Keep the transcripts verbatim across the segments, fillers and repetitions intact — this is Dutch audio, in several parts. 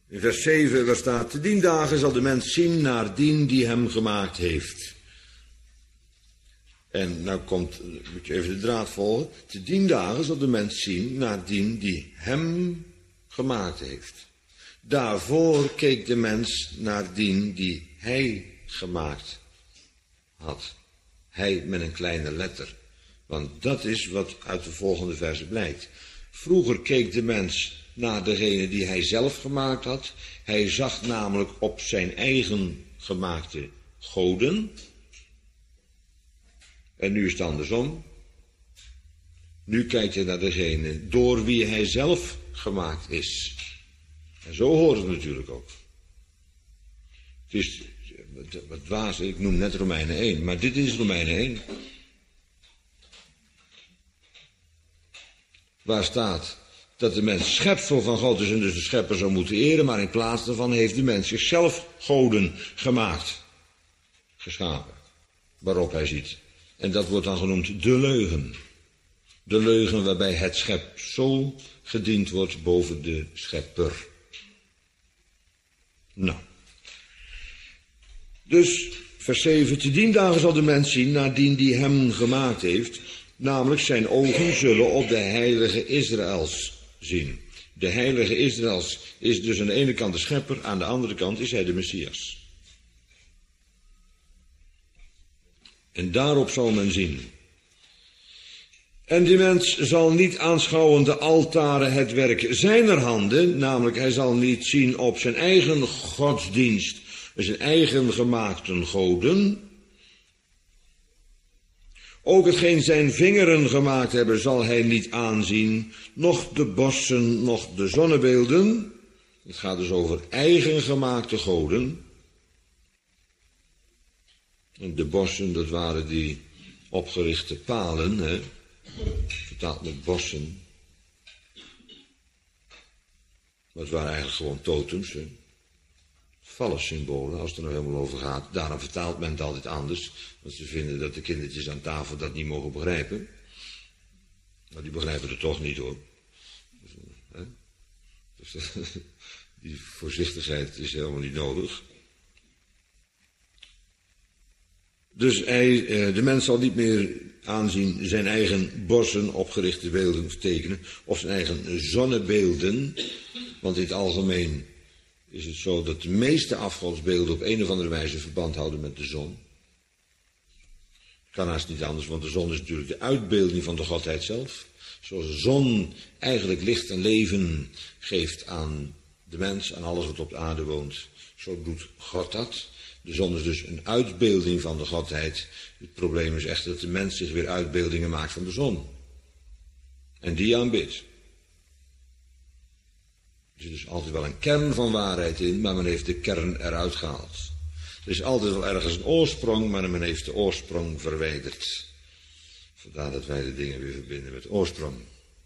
In vers zeven, waar staat, te dien dagen zal de mens zien naar dien die hem gemaakt heeft. En nou komt, moet je even de draad volgen, te dien dagen zal de mens zien naar dien die hem gemaakt heeft. Daarvoor keek de mens naar dien die hij gemaakt had. Hij met een kleine letter. Want dat is wat uit de volgende verse blijkt. Vroeger keek de mens naar degene die hij zelf gemaakt had. Hij zag namelijk op zijn eigen gemaakte goden. En nu is het andersom. Nu kijkt hij naar degene door wie hij zelf gemaakt is. En zo hoort het natuurlijk ook. Het is wat dwaas, ik noem net Romeinen één, maar dit is Romeinen één. Waar staat dat de mens schepsel van God is en dus de schepper zou moeten eren, maar in plaats daarvan heeft de mens zichzelf goden gemaakt, geschapen, waarop hij ziet. En dat wordt dan genoemd de leugen. De leugen waarbij het schepsel gediend wordt boven de schepper. Nou. Dus, vers zeven, te dien dagen zal de mens zien naar dien die hem gemaakt heeft, namelijk zijn ogen zullen op de heilige Israëls zien. De heilige Israëls is dus aan de ene kant de schepper, aan de andere kant is hij de Messias. En daarop zal men zien. En die mens zal niet aanschouwen de altaren het werk zijner handen, namelijk hij zal niet zien op zijn eigen godsdienst, zijn eigen gemaakte goden. Ook hetgeen zijn vingeren gemaakt hebben zal hij niet aanzien, noch de bossen, noch de zonnebeelden. Het gaat dus over eigen gemaakte goden. En de bossen, dat waren die opgerichte palen, hè? Vertaald met bossen. Maar het waren eigenlijk gewoon totems, hè? Vallensymbolen, als het er nou helemaal over gaat. Daarom vertaalt men het altijd anders, want ze vinden dat de kindertjes aan tafel dat niet mogen begrijpen. Maar die begrijpen het toch niet, hoor. Dus, hè? Dus, die voorzichtigheid is helemaal niet nodig. Dus hij, de mens zal niet meer aanzien zijn eigen bossen opgerichte beelden te tekenen, of zijn eigen zonnebeelden, want in het algemeen is het zo dat de meeste afgodsbeelden op een of andere wijze verband houden met de zon. Kan haast niet anders, want de zon is natuurlijk de uitbeelding van de Godheid zelf. Zoals de zon eigenlijk licht en leven geeft aan de mens, aan alles wat op de aarde woont, zo doet God dat. De zon is dus een uitbeelding van de Godheid. Het probleem is echt dat de mens zich weer uitbeeldingen maakt van de zon. En die aanbidt. Er zit dus altijd wel een kern van waarheid in, maar men heeft de kern eruit gehaald. Er is altijd wel ergens een oorsprong, maar men heeft de oorsprong verwijderd. Vandaar dat wij de dingen weer verbinden met oorsprong.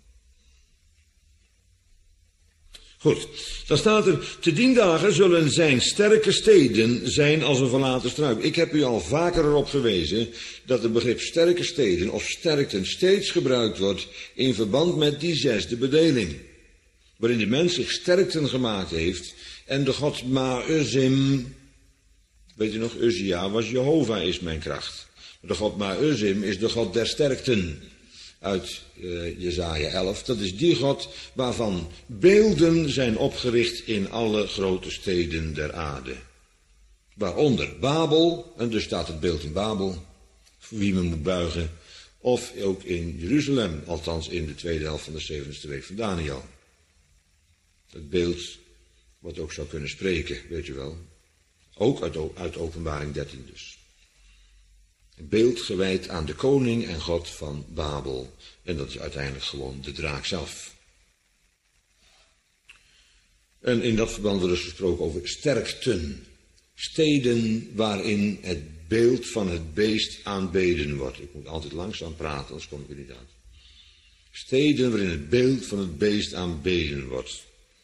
Goed, dan staat er, te dien dagen zullen zijn sterke steden zijn als een verlaten struik. Ik heb u al vaker erop gewezen dat het begrip sterke steden of sterkten steeds gebruikt wordt in verband met die zesde bedeling. Waarin de mens zich sterkten gemaakt heeft en de god Ma-Uzim, weet u nog, Uzia was Jehovah is mijn kracht. De god Ma-Uzim is de god der sterkten. Uit uh, Jesaja elf, dat is die God waarvan beelden zijn opgericht in alle grote steden der aarde. Waaronder Babel, en dus staat het beeld in Babel, voor wie men moet buigen, of ook in Jeruzalem, althans in de tweede helft van de zevende week van Daniel. Het beeld wat ook zou kunnen spreken, weet je wel. Ook uit, uit Openbaring dertien dus. Een beeld gewijd aan de koning en god van Babel. En dat is uiteindelijk gewoon de draak zelf. En in dat verband wordt dus gesproken over sterkten. Steden waarin het beeld van het beest aanbeden wordt. Ik moet altijd langzaam praten, anders kom ik er niet uit. Steden waarin het beeld van het beest aanbeden wordt.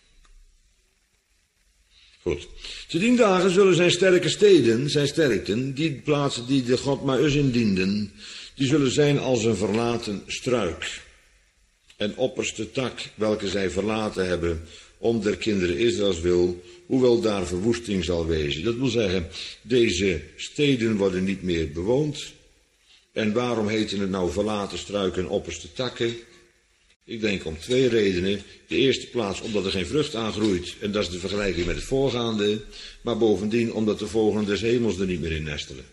Goed. Te dien dagen zullen zijn sterke steden, zijn sterkten, die plaatsen die de god Ma-Uzim dienden, die zullen zijn als een verlaten struik. En opperste tak, welke zij verlaten hebben om der kinderen Israëls wil, hoewel daar verwoesting zal wezen. Dat wil zeggen, deze steden worden niet meer bewoond. En waarom heten het nou verlaten struiken en opperste takken? Ik denk om twee redenen. De eerste plaats omdat er geen vrucht aan groeit. En dat is de vergelijking met het voorgaande. Maar bovendien omdat de vogelen des hemels er niet meer in nestelen.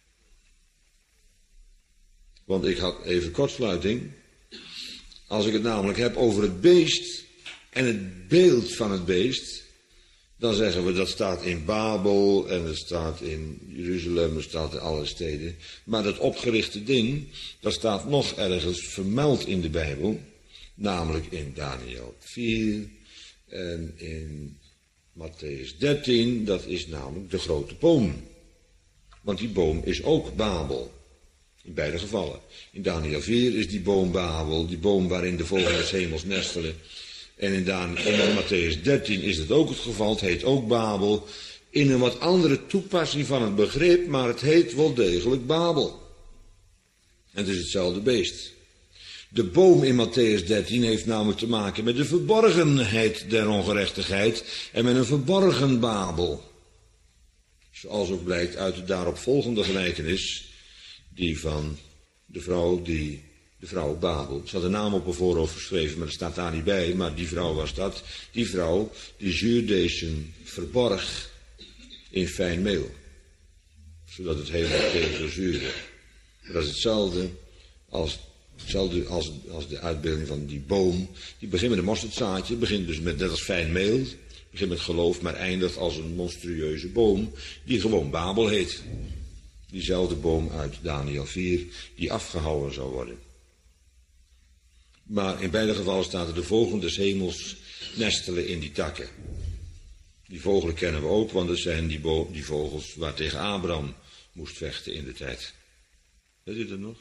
Want ik had even kortsluiting. Als ik het namelijk heb over het beest en het beeld van het beest, dan zeggen we dat staat in Babel en het staat in Jeruzalem, het staat in alle steden. Maar dat opgerichte ding, dat staat nog ergens vermeld in de Bijbel, namelijk in Daniel vier en in Matthäus dertien, dat is namelijk de grote boom. Want die boom is ook Babel. In beide gevallen. In Daniel vier is die boom Babel, die boom waarin de vogelen des hemels nestelen. En in, Dan, in Matthäus dertien is dat ook het geval, het heet ook Babel. In een wat andere toepassing van het begrip, maar het heet wel degelijk Babel. En het is hetzelfde beest. De boom in Matthäus dertien heeft namelijk te maken met de verborgenheid der ongerechtigheid en met een verborgen Babel. Zoals ook blijkt uit de daaropvolgende gelijkenis, die van de vrouw, die, de vrouw Babel. Ze had een naam op haar voorhoofd geschreven, maar dat staat daar niet bij, maar die vrouw was dat. Die vrouw die zuurdeesem verborg in fijn meel, zodat het helemaal tegen zuurde. Dat is hetzelfde als, hetzelfde als, als de uitbeelding van die boom. Die begint met een mosterdzaadje, begint dus met net als fijn meel, begint met geloof, maar eindigt als een monstrueuze boom, die gewoon Babel heet. Diezelfde boom uit Daniel vier, die afgehouwen zou worden. Maar in beide gevallen staat er de vogelen des hemels nestelen in die takken. Die vogelen kennen we ook, want het zijn die, die vogels waar tegen Abraham moest vechten in de tijd. Weet u dat nog?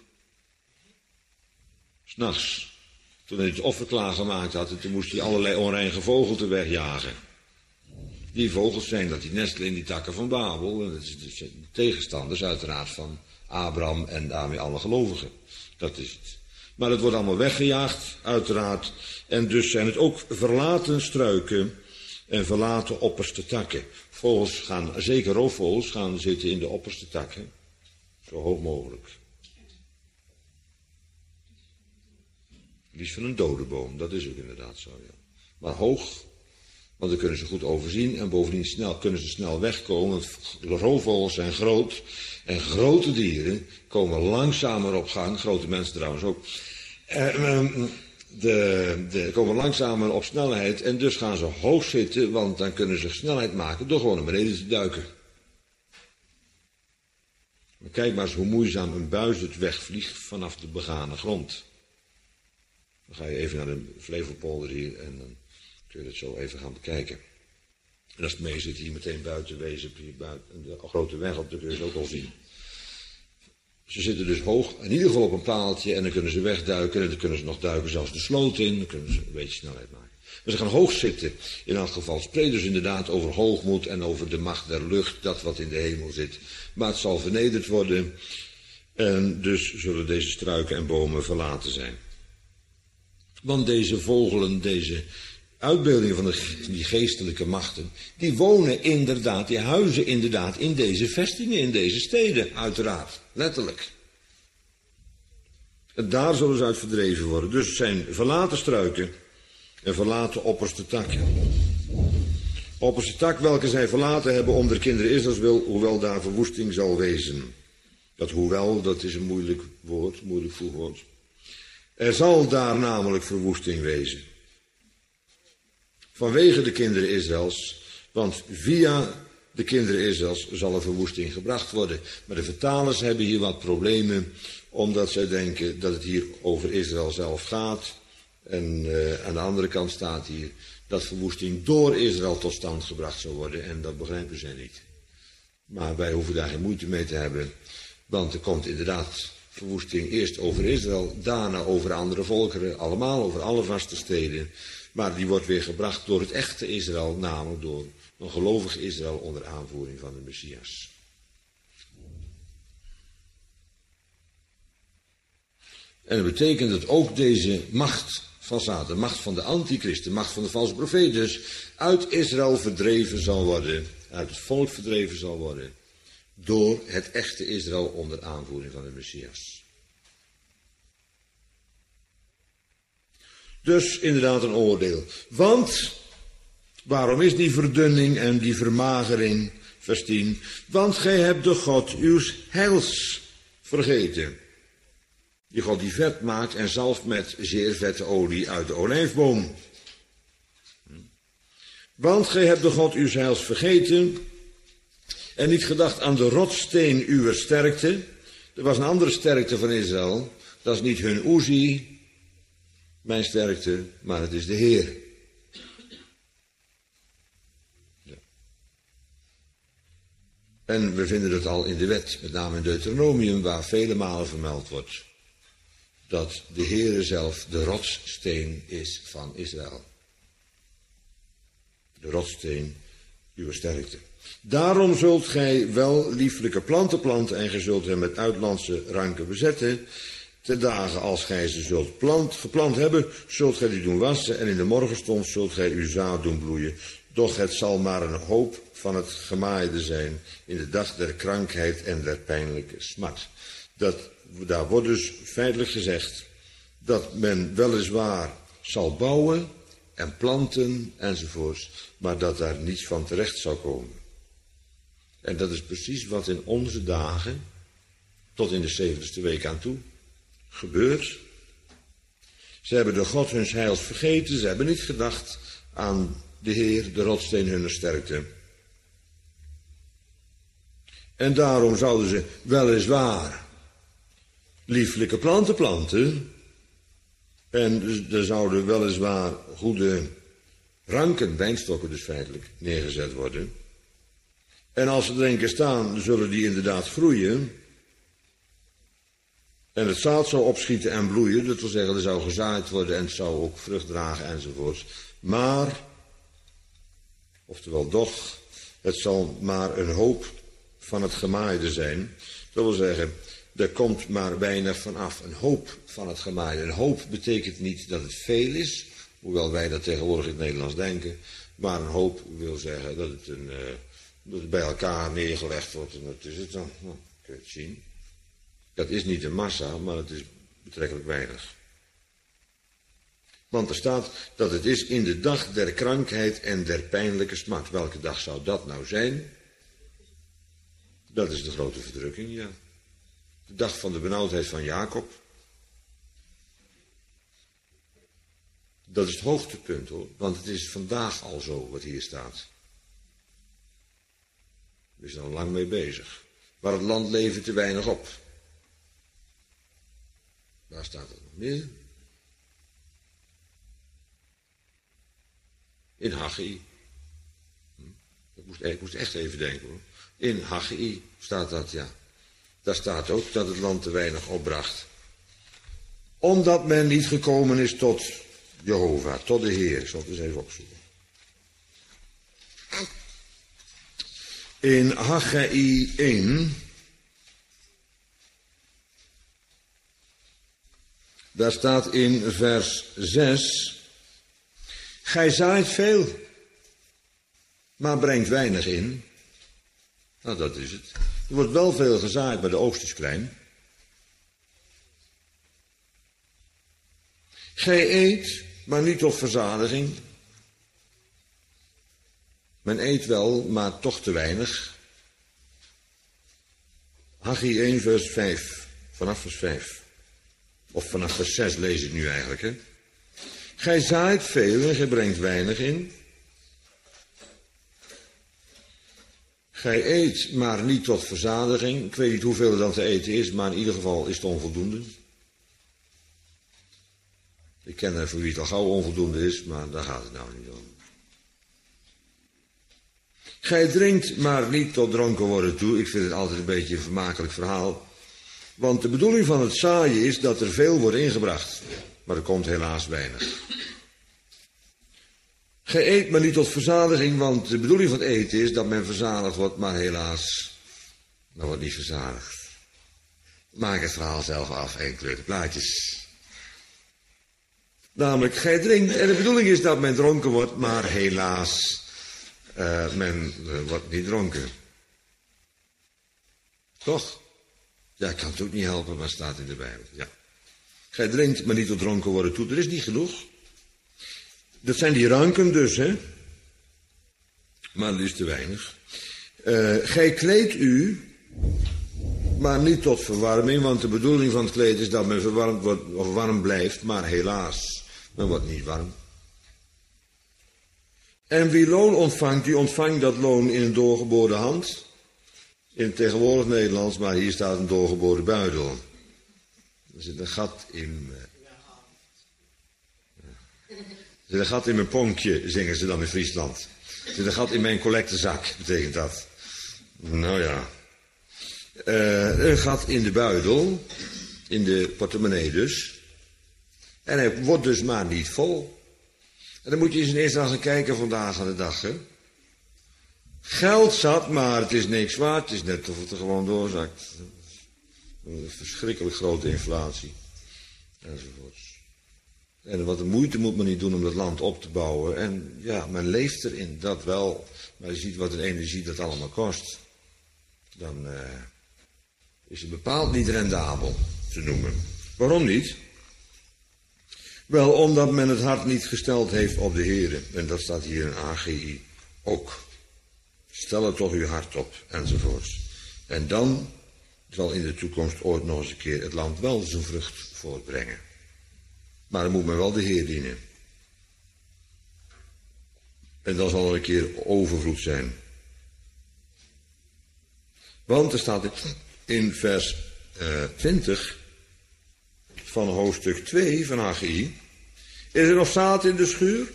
'S Nachts, toen hij het offer klaargemaakt had, toen moest hij allerlei onreinige vogelten wegjagen. Die vogels zijn dat die nestelen in die takken van Babel. En dat is dus de tegenstanders uiteraard van Abraham en daarmee alle gelovigen. Dat is het. Maar het wordt allemaal weggejaagd, uiteraard. En dus zijn het ook verlaten struiken en verlaten opperste takken. Vogels gaan, zeker roofvogels, gaan zitten in de opperste takken. Zo hoog mogelijk. Liefst van een dode boom, dat is ook inderdaad zo, ja. Maar hoog. Want dan kunnen ze goed overzien en bovendien snel, kunnen ze snel wegkomen. Want roofvogels zijn groot en grote dieren komen langzamer op gang. Grote mensen trouwens ook. De, de, komen langzamer op snelheid en dus gaan ze hoog zitten, want dan kunnen ze snelheid maken door gewoon naar beneden te duiken. Maar kijk maar eens hoe moeizaam een buis het wegvliegt vanaf de begane grond. Dan ga je even naar de Flevopolder hier en dan kun je dat zo even gaan bekijken. En als het mee zit hier meteen buiten wezen, buiten, de grote weg op, dan kun je het ook al zien. Ze zitten dus hoog, in ieder geval op een paaltje, en dan kunnen ze wegduiken, en dan kunnen ze nog duiken zelfs de sloot in, dan kunnen ze een beetje snelheid maken. Maar ze gaan hoog zitten. In elk geval spreken dus inderdaad over hoogmoed en over de macht der lucht, dat wat in de hemel zit. Maar het zal vernederd worden, en dus zullen deze struiken en bomen verlaten zijn. Want deze vogelen, deze uitbeeldingen van de, die geestelijke machten, die wonen inderdaad, die huizen inderdaad in deze vestingen, in deze steden, uiteraard, letterlijk. En daar zullen ze uit verdreven worden. Dus het zijn verlaten struiken en verlaten opperste takken. Opperste tak, welke zij verlaten hebben om de kinderen Israëls wil, hoewel daar verwoesting zal wezen. Dat hoewel, dat is een moeilijk woord, moeilijk voegwoord. Er zal daar namelijk verwoesting wezen. Vanwege de kinderen Israëls, want via de kinderen Israëls zal er verwoesting gebracht worden. Maar de vertalers hebben hier wat problemen, omdat zij denken dat het hier over Israël zelf gaat. En uh, aan de andere kant staat hier dat verwoesting door Israël tot stand gebracht zal worden. En dat begrijpen zij niet. Maar wij hoeven daar geen moeite mee te hebben, want er komt inderdaad verwoesting eerst over Israël, daarna over andere volkeren, allemaal over alle vaste steden. Maar die wordt weer gebracht door het echte Israël, namelijk door een gelovig Israël onder aanvoering van de Messias. En dat betekent dat ook deze macht van Satan, de macht van de antichrist, de macht van de valse profeet dus, uit Israël verdreven zal worden, uit het volk verdreven zal worden, door het echte Israël onder aanvoering van de Messias. Dus inderdaad een oordeel. Want, waarom is die verdunning en die vermagering, vers tien? Want gij hebt de God uws heils vergeten. Die God die vet maakt en zalft met zeer vette olie uit de olijfboom. Want gij hebt de God uws heils vergeten en niet gedacht aan de rotssteen uwer sterkte. Er was een andere sterkte van Israël. Dat is niet hun Uzi, mijn sterkte, maar het is de Heer. Ja. En we vinden het al in de wet, met name in Deuteronomium, waar vele malen vermeld wordt dat de Heere zelf de rotssteen is van Israël. De rotssteen uw sterkte. Daarom zult gij wel lieflijke planten planten en gij zult hem met uitlandse ranken bezetten. Ten dagen als gij ze zult plant, geplant hebben, zult gij die doen wassen en in de morgenstond zult gij uw zaad doen bloeien. Doch het zal maar een hoop van het gemaaide zijn in de dag der krankheid en der pijnlijke smart. Dat, daar wordt dus feitelijk gezegd dat men weliswaar zal bouwen en planten enzovoorts, maar dat daar niets van terecht zal komen. En dat is precies wat in onze dagen, tot in de zeventigste week aan toe, gebeurt. Ze hebben de God huns heils vergeten, ze hebben niet gedacht aan de Heer, de rotsteen hunner sterkte. En daarom zouden ze weliswaar lieflijke planten planten. En er zouden weliswaar goede ranken, wijnstokken dus feitelijk, neergezet worden. En als ze er een keer staan, zullen die inderdaad groeien. En het zaad zou opschieten en bloeien. Dat wil zeggen, er zou gezaaid worden en het zou ook vrucht dragen enzovoorts. Maar, oftewel doch, het zal maar een hoop van het gemaaide zijn. Dat wil zeggen, er komt maar weinig van af. Een hoop van het gemaaide. Een hoop betekent niet dat het veel is, hoewel wij dat tegenwoordig in het Nederlands denken. Maar een hoop wil zeggen dat het, een, uh, dat het bij elkaar neergelegd wordt. En dat is het dan. Nou, kun je het zien. Dat is niet een massa, maar het is betrekkelijk weinig. Want er staat dat het is in de dag der krankheid en der pijnlijke smart. Welke dag zou dat nou zijn? Dat is de grote verdrukking, ja. De dag van de benauwdheid van Jacob. Dat is het hoogtepunt, hoor. Want het is vandaag al zo wat hier staat. We zijn al lang mee bezig. Maar het land levert te weinig op. Waar staat het nog meer? In Haggai. Ik moest, ik moest echt even denken, hoor. In Haggai staat dat, ja. Daar staat ook dat het land te weinig opbracht. Omdat men niet gekomen is tot Jehovah, tot de Heer. Ik zal het eens even opzoeken. In Haggai één, daar staat in vers zes, gij zaait veel, maar brengt weinig in. Nou, dat is het. Er wordt wel veel gezaaid, maar de oogst is klein. Gij eet, maar niet tot verzadiging. Men eet wel, maar toch te weinig. Haggai één, vers vijf. Vanaf vers vijf. Of vanaf vers zes lees ik nu eigenlijk, hè. Gij zaait veel en gij brengt weinig in. Gij eet, maar niet tot verzadiging. Ik weet niet hoeveel er dan te eten is, maar in ieder geval is het onvoldoende. Ik ken er voor wie het al gauw onvoldoende is, maar daar gaat het nou niet om. Gij drinkt, maar niet tot dronken worden toe. Ik vind het altijd een beetje een vermakelijk verhaal. Want de bedoeling van het zaaien is dat er veel wordt ingebracht. Maar er komt helaas weinig. Gij eet maar niet tot verzadiging, want de bedoeling van het eten is dat men verzadigd wordt, maar helaas, men wordt niet verzadigd. Maak het verhaal zelf af, één kleur de plaatjes. Namelijk, gij drinkt en de bedoeling is dat men dronken wordt, maar helaas, uh, men uh, wordt niet dronken. Toch? Ja, ik kan het ook niet helpen, maar het staat in de Bijbel. Ja. Gij drinkt, maar niet tot dronken worden toe. Er is niet genoeg. Dat zijn die ranken dus, hè. Maar dat is te weinig. Uh, gij kleedt u, maar niet tot verwarming, want de bedoeling van het kleed is dat men verwarmd wordt of warm blijft, maar helaas, men wordt niet warm. En wie loon ontvangt, die ontvangt dat loon in een doorgeboorde hand. In het tegenwoordig Nederlands, maar hier staat een doorgeboorde buidel. Er zit een gat in. Er zit een gat in mijn ponkje, zingen ze dan in Friesland. Er zit een gat in mijn collectezak, betekent dat. Nou ja. Uh, een gat in de buidel, in de portemonnee dus. En hij wordt dus maar niet vol. En dan moet je eens in eerste gaan kijken vandaag aan de dag, hè. Geld zat, maar het is niks waard. Het is net of het er gewoon doorzakt. Een verschrikkelijk grote inflatie. Enzovoorts. En wat de moeite moet men niet doen om dat land op te bouwen. En ja, men leeft erin, dat wel. Maar je ziet wat de energie dat allemaal kost. Dan uh, is het bepaald niet rendabel te noemen. Waarom niet? Wel, omdat men het hart niet gesteld heeft op de Here. En dat staat hier in A G I ook. Stel er toch uw hart op, enzovoorts. En dan zal in de toekomst ooit nog eens een keer het land wel zijn vrucht voortbrengen. Maar dan moet men wel de Heer dienen. En dan zal er een keer overvloed zijn. Want er staat in vers uh, twintig van hoofdstuk twee van A G I. Is er nog zaad in de schuur?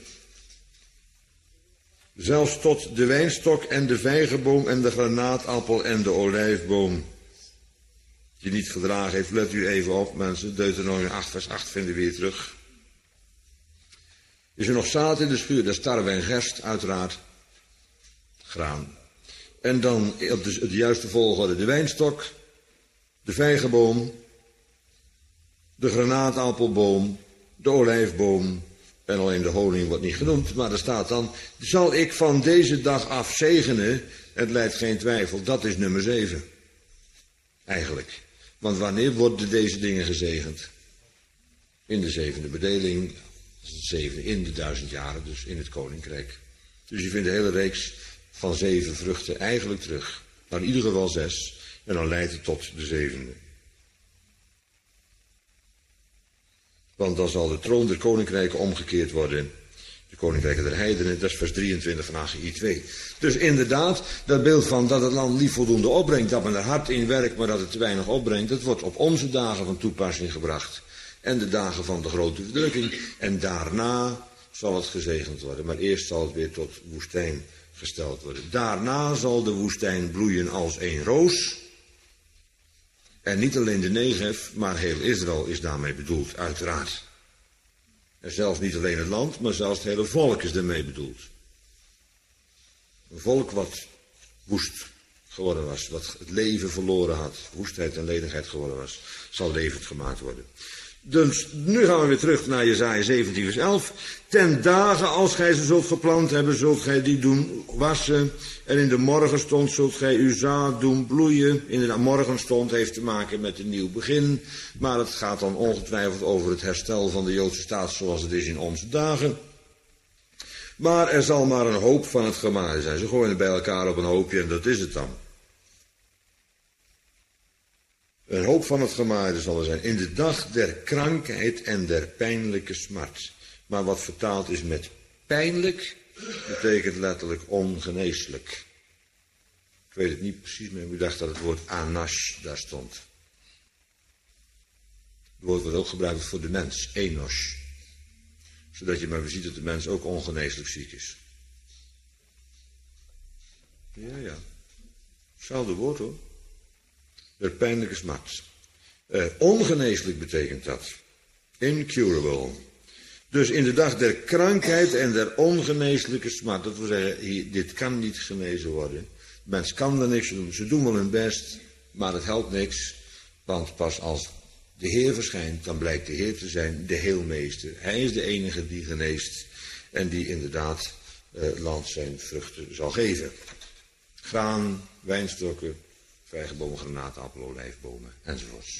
Zelfs tot de wijnstok en de vijgenboom en de granaatappel en de olijfboom. Die niet gedragen heeft, let u even op mensen. Deuteronomium acht vers acht vinden we weer terug. Is er nog zaad in de schuur? Dat is tarwe en gerst uiteraard. Graan. En dan op de, de juiste volgorde de wijnstok, de vijgenboom, de granaatappelboom, de olijfboom. En alleen de honing wordt niet genoemd, maar er staat dan, zal ik van deze dag af zegenen, het lijdt geen twijfel, dat is nummer zeven. Eigenlijk. Want wanneer worden deze dingen gezegend? In de zevende bedeling, zeven, in de duizend jaren, dus in het koninkrijk. Dus je vindt de hele reeks van zeven vruchten eigenlijk terug. Maar in ieder geval zes, en dan leidt het tot de zevende. Want dan zal de troon der koninkrijken omgekeerd worden. De koninkrijken der heidenen, dat is vers drieëntwintig van A G I twee. Dus inderdaad, dat beeld van dat het land niet voldoende opbrengt, dat men er hard in werkt, maar dat het te weinig opbrengt, dat wordt op onze dagen van toepassing gebracht. En de dagen van de grote verdrukking. En daarna zal het gezegend worden. Maar eerst zal het weer tot woestijn gesteld worden. Daarna zal de woestijn bloeien als een roos. En niet alleen de Negev, maar heel Israël is daarmee bedoeld, uiteraard. En zelfs niet alleen het land, maar zelfs het hele volk is daarmee bedoeld. Een volk wat woest geworden was, wat het leven verloren had, woestheid en ledigheid geworden was, zal levend gemaakt worden. Dus nu gaan we weer terug naar Jesaja zeventien vers elf. Ten dagen als gij ze zult geplant hebben, zult gij die doen wassen. En in de morgenstond zult gij uw zaad doen bloeien. In de morgenstond heeft te maken met een nieuw begin. Maar het gaat dan ongetwijfeld over het herstel van de Joodse staat zoals het is in onze dagen. Maar er zal maar een hoop van het gemaaid zijn. Ze gooien het bij elkaar op een hoopje en dat is het dan. Een hoop van het gemaaide zal er zijn. In de dag der krankheid en der pijnlijke smart. Maar wat vertaald is met pijnlijk, betekent letterlijk ongeneeslijk. Ik weet het niet precies, maar ik dacht dat het woord anash daar stond. Het woord wordt ook gebruikt voor de mens, enos. Zodat je maar ziet dat de mens ook ongeneeslijk ziek is. Ja, ja. Hetzelfde woord hoor. Der pijnlijke smart. Uh, ongeneeslijk betekent dat. Incurable. Dus in de dag der krankheid en der ongeneeslijke smart. Dat wil zeggen, hier, dit kan niet genezen worden. De mens kan er niks doen. Ze doen wel hun best, maar het helpt niks. Want pas als de Heer verschijnt, dan blijkt de Heer te zijn de heelmeester. Hij is de enige die geneest en die inderdaad uh, land zijn vruchten zal geven. Graan, wijnstokken, vijgenbomen, granaatappelen, olijfbomen enzovoorts.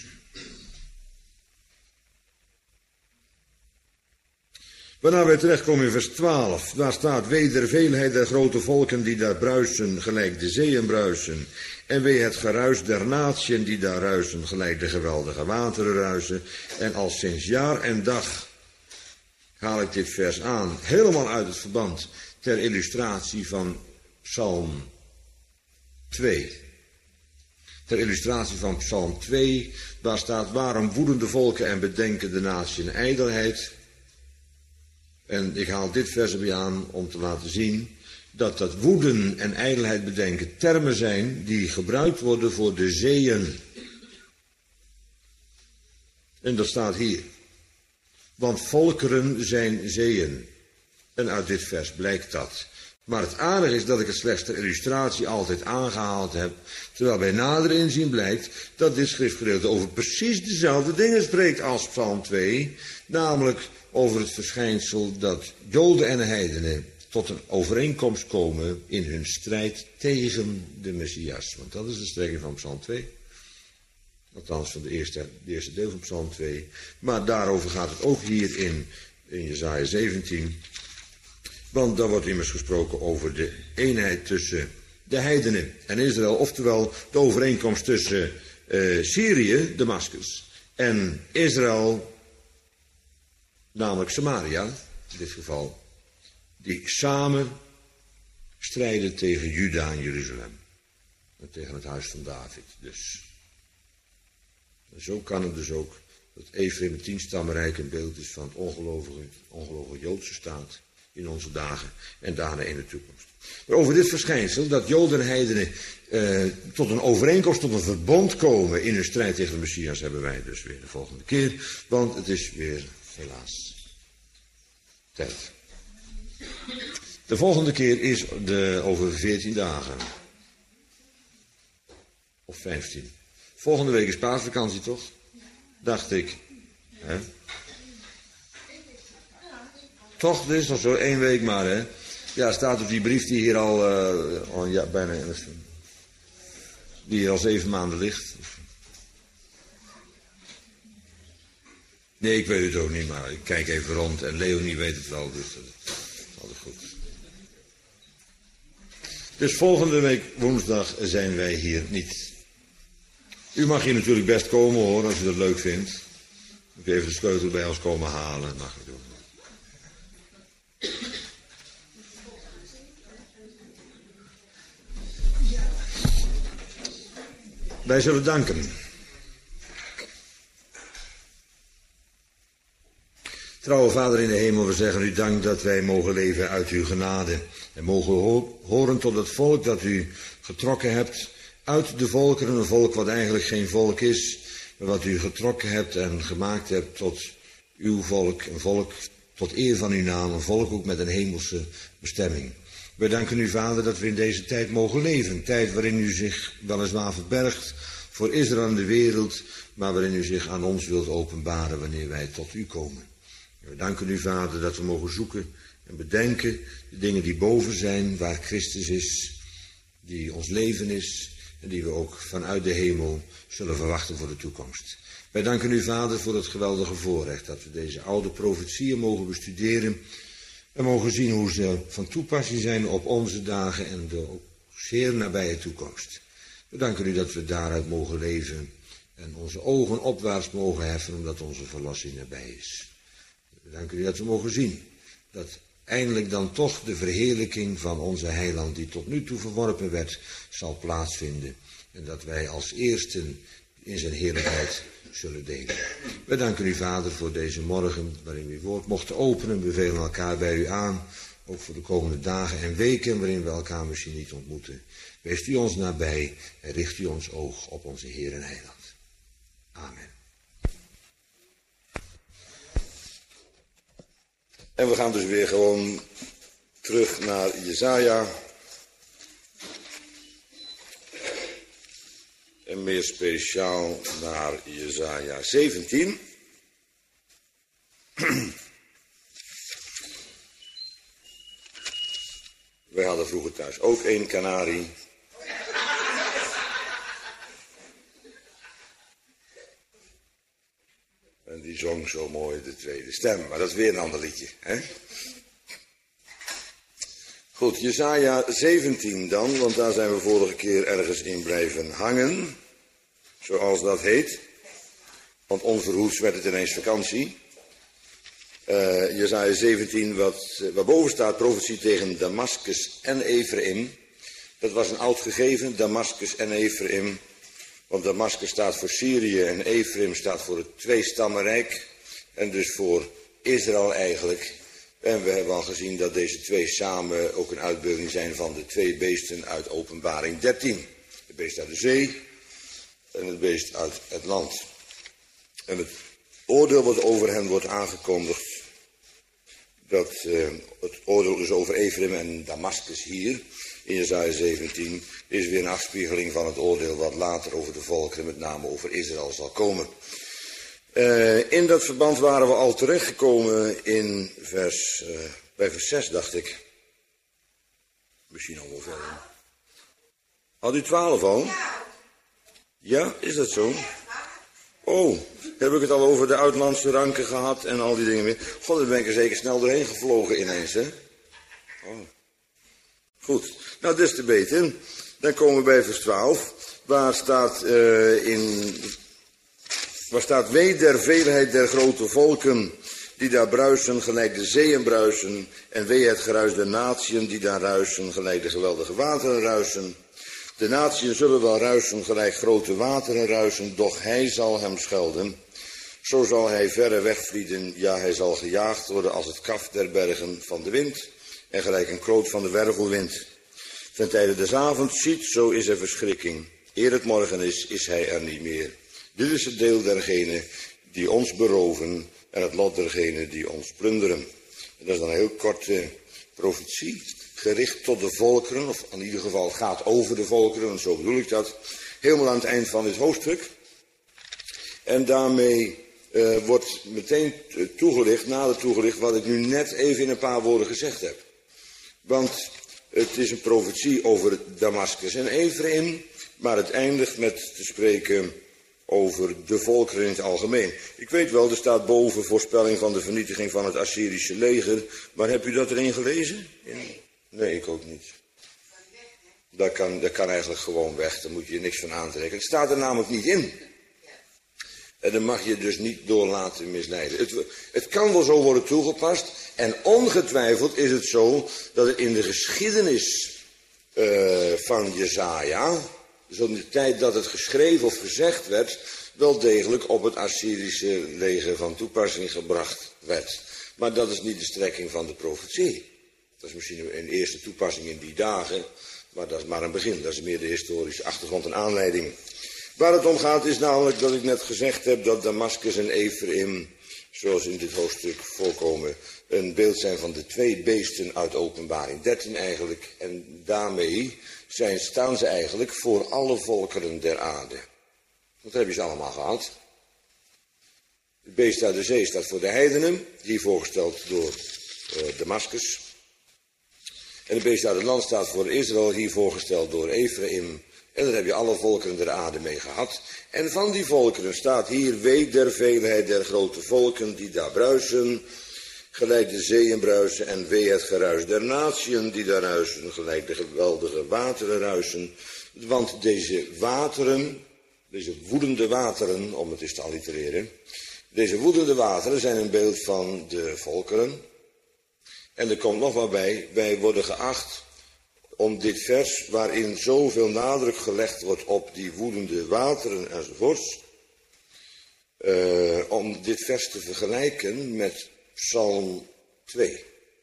Waarna wij terechtkomen in vers twaalf, daar staat: wee der veelheid der grote volken die daar bruisen, gelijk de zeeën bruisen. En wee het geruis der natieën die daar ruisen, gelijk de geweldige wateren ruisen. En al sinds jaar en dag haal ik dit vers aan, helemaal uit het verband, ter illustratie van Psalm twee. Ter illustratie van Psalm twee, waar staat: waarom woeden de volken en bedenken de natieën ijdelheid. En ik haal dit vers erbij aan om te laten zien dat dat woeden en ijdelheid bedenken termen zijn die gebruikt worden voor de zeeën. En dat staat hier. Want volkeren zijn zeeën. En uit dit vers blijkt dat. Maar het aardige is dat ik het slechts ter illustratie altijd aangehaald heb, terwijl bij nader inzien blijkt dat dit schriftgedeelte over precies dezelfde dingen spreekt als Psalm twee, namelijk over het verschijnsel dat Joden en heidenen tot een overeenkomst komen in hun strijd tegen de Messias. Want dat is de strekking van Psalm twee. Althans van de eerste, de eerste deel van Psalm twee. Maar daarover gaat het ook hier in, in Jesaja zeventien. Want daar wordt immers gesproken over de eenheid tussen de heidenen en Israël. Oftewel de overeenkomst tussen uh, Syrië, Damascus, en Israël, namelijk Samaria, in dit geval, die samen strijden tegen Juda en Jeruzalem. En tegen het huis van David. Dus. En zo kan het dus ook dat Ephraim, het tienstammenrijk, een beeld is van het ongelovige, ongelovige Joodse staat in onze dagen en daarna in de toekomst. Maar over dit verschijnsel, dat Joden en heidenen eh, tot een overeenkomst, tot een verbond komen in hun strijd tegen de Messias, hebben wij dus weer de volgende keer. Want het is weer, helaas, tijd. De volgende keer is de, over veertien dagen. Of vijftien. Volgende week is paasvakantie, toch? Dacht ik. Hè? Toch, dit is nog zo één week maar, hè? Ja, staat op die brief die hier al, uh, al ja, bijna, die hier al zeven maanden ligt. Nee, ik weet het ook niet, maar ik kijk even rond en Leonie weet het wel, dus dat is altijd goed. Dus volgende week woensdag zijn wij hier niet. U mag hier natuurlijk best komen hoor, als u dat leuk vindt. Moet even de sleutel bij ons komen halen, mag ik doen. Wij zullen danken. Trouwe Vader in de hemel, we zeggen u dank dat wij mogen leven uit uw genade. En mogen ho- horen tot het volk dat u getrokken hebt uit de volkeren. Een volk wat eigenlijk geen volk is, maar wat u getrokken hebt en gemaakt hebt tot uw volk. Een volk tot eer van uw naam, een volk ook met een hemelse bestemming. Wij danken u, Vader, dat we in deze tijd mogen leven. Een tijd waarin u zich weliswaar verbergt voor Israël en de wereld, maar waarin u zich aan ons wilt openbaren wanneer wij tot u komen. We danken u, Vader, dat we mogen zoeken en bedenken de dingen die boven zijn, waar Christus is, die ons leven is en die we ook vanuit de hemel zullen verwachten voor de toekomst. Wij danken u, Vader, voor het geweldige voorrecht dat we deze oude profetieën mogen bestuderen en mogen zien hoe ze van toepassing zijn op onze dagen en de ook zeer nabije toekomst. We danken u dat we daaruit mogen leven en onze ogen opwaarts mogen heffen omdat onze verlossing nabij is. We danken u dat we mogen zien dat eindelijk dan toch de verheerlijking van onze heiland die tot nu toe verworpen werd, zal plaatsvinden. En dat wij als eersten in zijn heerlijkheid zullen delen. We danken u, Vader, voor deze morgen waarin we uw woord mochten openen. We bevelen elkaar bij u aan, ook voor de komende dagen en weken waarin we elkaar misschien niet ontmoeten. Wees u ons nabij en richt u ons oog op onze Heer en heiland. Amen. En we gaan dus weer gewoon terug naar Jesaja. En meer speciaal naar Jesaja zeventien. Wij hadden vroeger thuis ook één kanarie. En die zong zo mooi de tweede stem. Maar dat is weer een ander liedje, hè? Goed, Jesaja zeventien dan, want daar zijn we vorige keer ergens in blijven hangen. Zoals dat heet. Want onverhoeds werd het ineens vakantie. Uh, Jesaja zeventien, wat, uh, waarboven staat profetie tegen Damascus en Ephraim. Dat was een oud gegeven, Damascus en Ephraim. Want Damascus staat voor Syrië en Ephraim staat voor het tweestammenrijk. En dus voor Israël eigenlijk. En we hebben al gezien dat deze twee samen ook een uitbeelding zijn van de twee beesten uit Openbaring dertien. Het beest uit de zee en het beest uit het land. En het oordeel wat over hen wordt aangekondigd, dat uh, het oordeel dus over Ephraim en Damascus hier in Jesaja zeventien is weer een afspiegeling van het oordeel wat later over de volkeren, met name over Israël, zal komen. Uh, in dat verband waren we al terechtgekomen in vers, uh, bij vers zes, dacht ik. Misschien al wel verder. Had u twaalf al? Ja, is dat zo? Oh, heb ik het al over de uitlandse ranken gehad en al die dingen meer? God, daar ben ik er zeker snel doorheen gevlogen ineens, hè? Oh. Goed, nou des te beter. Dan komen we bij vers twaalf, waar staat uh, in... Waar staat, wee der veelheid der grote volken, die daar bruisen, gelijk de zeeën bruisen, en wee het geruis der natieën, die daar ruisen, gelijk de geweldige wateren ruisen. De natieën zullen wel ruisen, gelijk grote wateren ruisen, doch hij zal hem schelden. Zo zal hij verre wegvlieden, ja, hij zal gejaagd worden als het kaf der bergen van de wind, en gelijk een kloot van de wervelwind. Ten tijde des avonds ziet, zo is er verschrikking. Eer het morgen is, is hij er niet meer. Dit is het deel dergenen die ons beroven en het lot dergenen die ons plunderen. En dat is dan een heel korte profetie, gericht tot de volkeren, of in ieder geval gaat over de volkeren, en zo bedoel ik dat, helemaal aan het eind van dit hoofdstuk. En daarmee uh, wordt meteen toegelicht, nader toegelicht, wat ik nu net even in een paar woorden gezegd heb. Want het is een profetie over Damascus en Ephraim, maar het eindigt met te spreken over de volkeren in het algemeen. Ik weet wel, er staat boven voorspelling van de vernietiging van het Assyrische leger. Maar heb u dat erin gelezen? Nee, ik ook niet. Dat kan, dat kan eigenlijk gewoon weg, daar moet je niks van aantrekken. Het staat er namelijk niet in. En dan mag je dus niet door laten misleiden. Het, het kan wel zo worden toegepast. En ongetwijfeld is het zo dat het in de geschiedenis uh, van Jesaja, dus in de tijd dat het geschreven of gezegd werd, wel degelijk op het Assyrische leger van toepassing gebracht werd. Maar dat is niet de strekking van de profetie. Dat is misschien een eerste toepassing in die dagen, maar dat is maar een begin. Dat is meer de historische achtergrond en aanleiding. Waar het om gaat is namelijk dat ik net gezegd heb dat Damascus en Ephraim, zoals in dit hoofdstuk voorkomen, een beeld zijn van de twee beesten uit Openbaring dertien eigenlijk. En daarmee zijn, staan ze eigenlijk voor alle volkeren der aarde. Want dat heb je ze allemaal gehad. Het beest uit de zee staat voor de heidenen, hier voorgesteld door uh, Damascus. En het beest uit het land staat voor Israël, hier voorgesteld door Ephraim. En daar heb je alle volkeren der aarde mee gehad. En van die volkeren staat hier, wee der veelheid der grote volken die daar bruisen, gelijk de zeeën bruisen, en wee het geruis der natieën die daar ruisen, gelijk de geweldige wateren ruisen. Want deze wateren, deze woedende wateren, om het eens te allitereren, deze woedende wateren zijn een beeld van de volkeren. En er komt nog wat bij, wij worden geacht om dit vers, waarin zoveel nadruk gelegd wordt op die woedende wateren enzovoorts, uh, om dit vers te vergelijken met Psalm twee.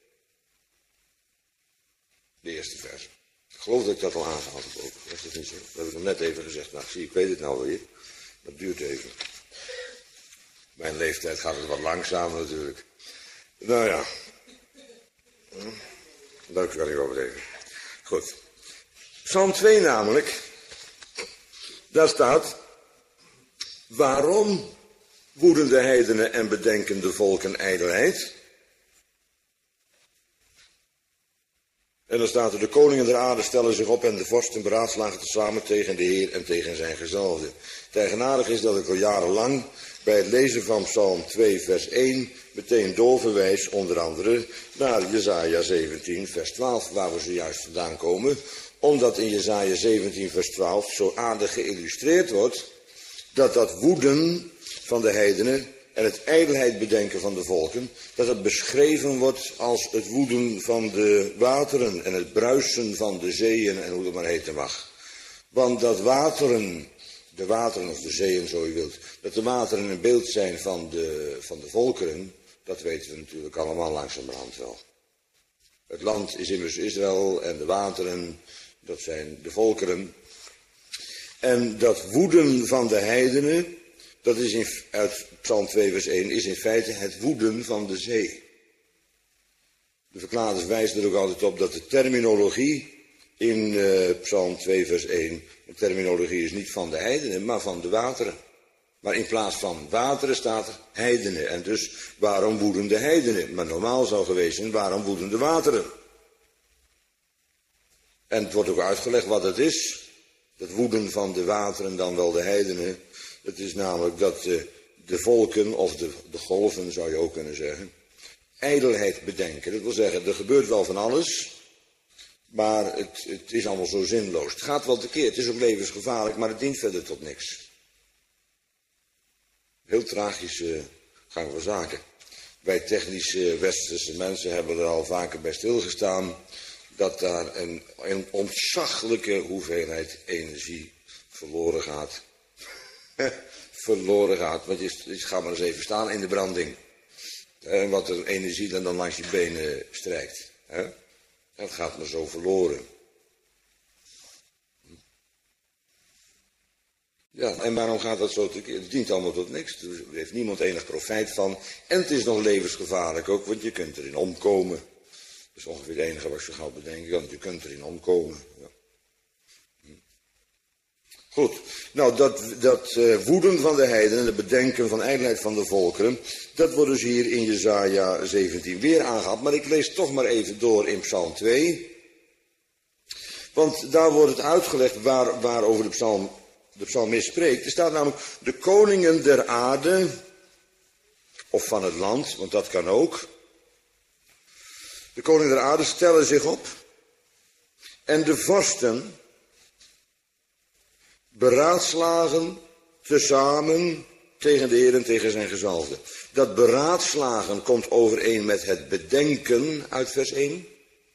De eerste vers. Ik geloof dat ik dat al aangehaald heb ook. Dat is dat niet zo? Dat heb ik nog net even gezegd. Nou, zie, ik weet het nou weer. Dat duurt even. Mijn leeftijd gaat het wat langzamer natuurlijk. Nou ja. Daar kan ik over even. Goed. Psalm twee namelijk. Daar staat, waarom woeden de heidenen en bedenken de volken ijdelheid? En dan staat er, de koningen der aarde stellen zich op en de vorsten beraadslagen tezamen tegen de Heer en tegen zijn gezalfde. Het eigenaardig is dat ik al jarenlang bij het lezen van Psalm twee vers één meteen doorverwijs onder andere naar Jesaja zeventien vers twaalf, waar we zojuist vandaan komen. Omdat in Jesaja zeventien vers twaalf zo aardig geïllustreerd wordt dat dat woeden van de heidenen en het ijdelheid bedenken van de volken, dat het beschreven wordt als het woeden van de wateren en het bruisen van de zeeën en hoe het maar heten mag. Want dat wateren, de wateren of de zeeën zo je wilt, dat de wateren een beeld zijn van de, van de volkeren, dat weten we natuurlijk allemaal langzamerhand wel. Het land is immers Israël en de wateren, dat zijn de volkeren. En dat woeden van de heidenen, dat is in, uit Psalm twee vers één, is in feite het woeden van de zee. De verklaarders wijzen er ook altijd op dat de terminologie in uh, Psalm twee vers één, de terminologie is niet van de heidenen, maar van de wateren. Maar in plaats van wateren staat er heidenen. En dus waarom woeden de heidenen? Maar normaal zou geweest zijn, waarom woeden de wateren? En het wordt ook uitgelegd wat het is. Dat woeden van de wateren, dan wel de heidenen. Het is namelijk dat de, de volken, of de, de golven zou je ook kunnen zeggen, ijdelheid bedenken. Dat wil zeggen, er gebeurt wel van alles, maar het, het is allemaal zo zinloos. Het gaat wel tekeer, het is ook levensgevaarlijk, maar het dient verder tot niks. Heel tragische gang van zaken. Wij technische westerse mensen hebben er al vaker bij stilgestaan dat daar een, een ontzaglijke hoeveelheid energie verloren gaat. verloren gaat, want je, je gaat maar eens even staan in de branding. En wat er energie dan, dan langs je benen strijkt. Hè? Dat gaat maar zo verloren. Ja, en waarom gaat dat zo tekeer? Het dient allemaal tot niks. Er heeft niemand enig profijt van. En het is nog levensgevaarlijk ook, want je kunt erin omkomen. Dat is ongeveer het enige wat je gauw bedenken kan. Je kunt erin omkomen. Ja. Goed, nou dat, dat uh, woeden van de heidenen en het bedenken van ijdelheid van de volkeren, dat wordt dus hier in Jesaja zeventien weer aangehaald. Maar ik lees toch maar even door in Psalm twee. Want daar wordt het uitgelegd waar, waar over de, psalm, de psalmist spreekt. Er staat namelijk, de koningen der aarde, of van het land, want dat kan ook. De koningen der aarde stellen zich op en de vorsten beraadslagen tezamen tegen de Heer en tegen zijn gezalfde. Dat beraadslagen komt overeen met het bedenken uit vers één.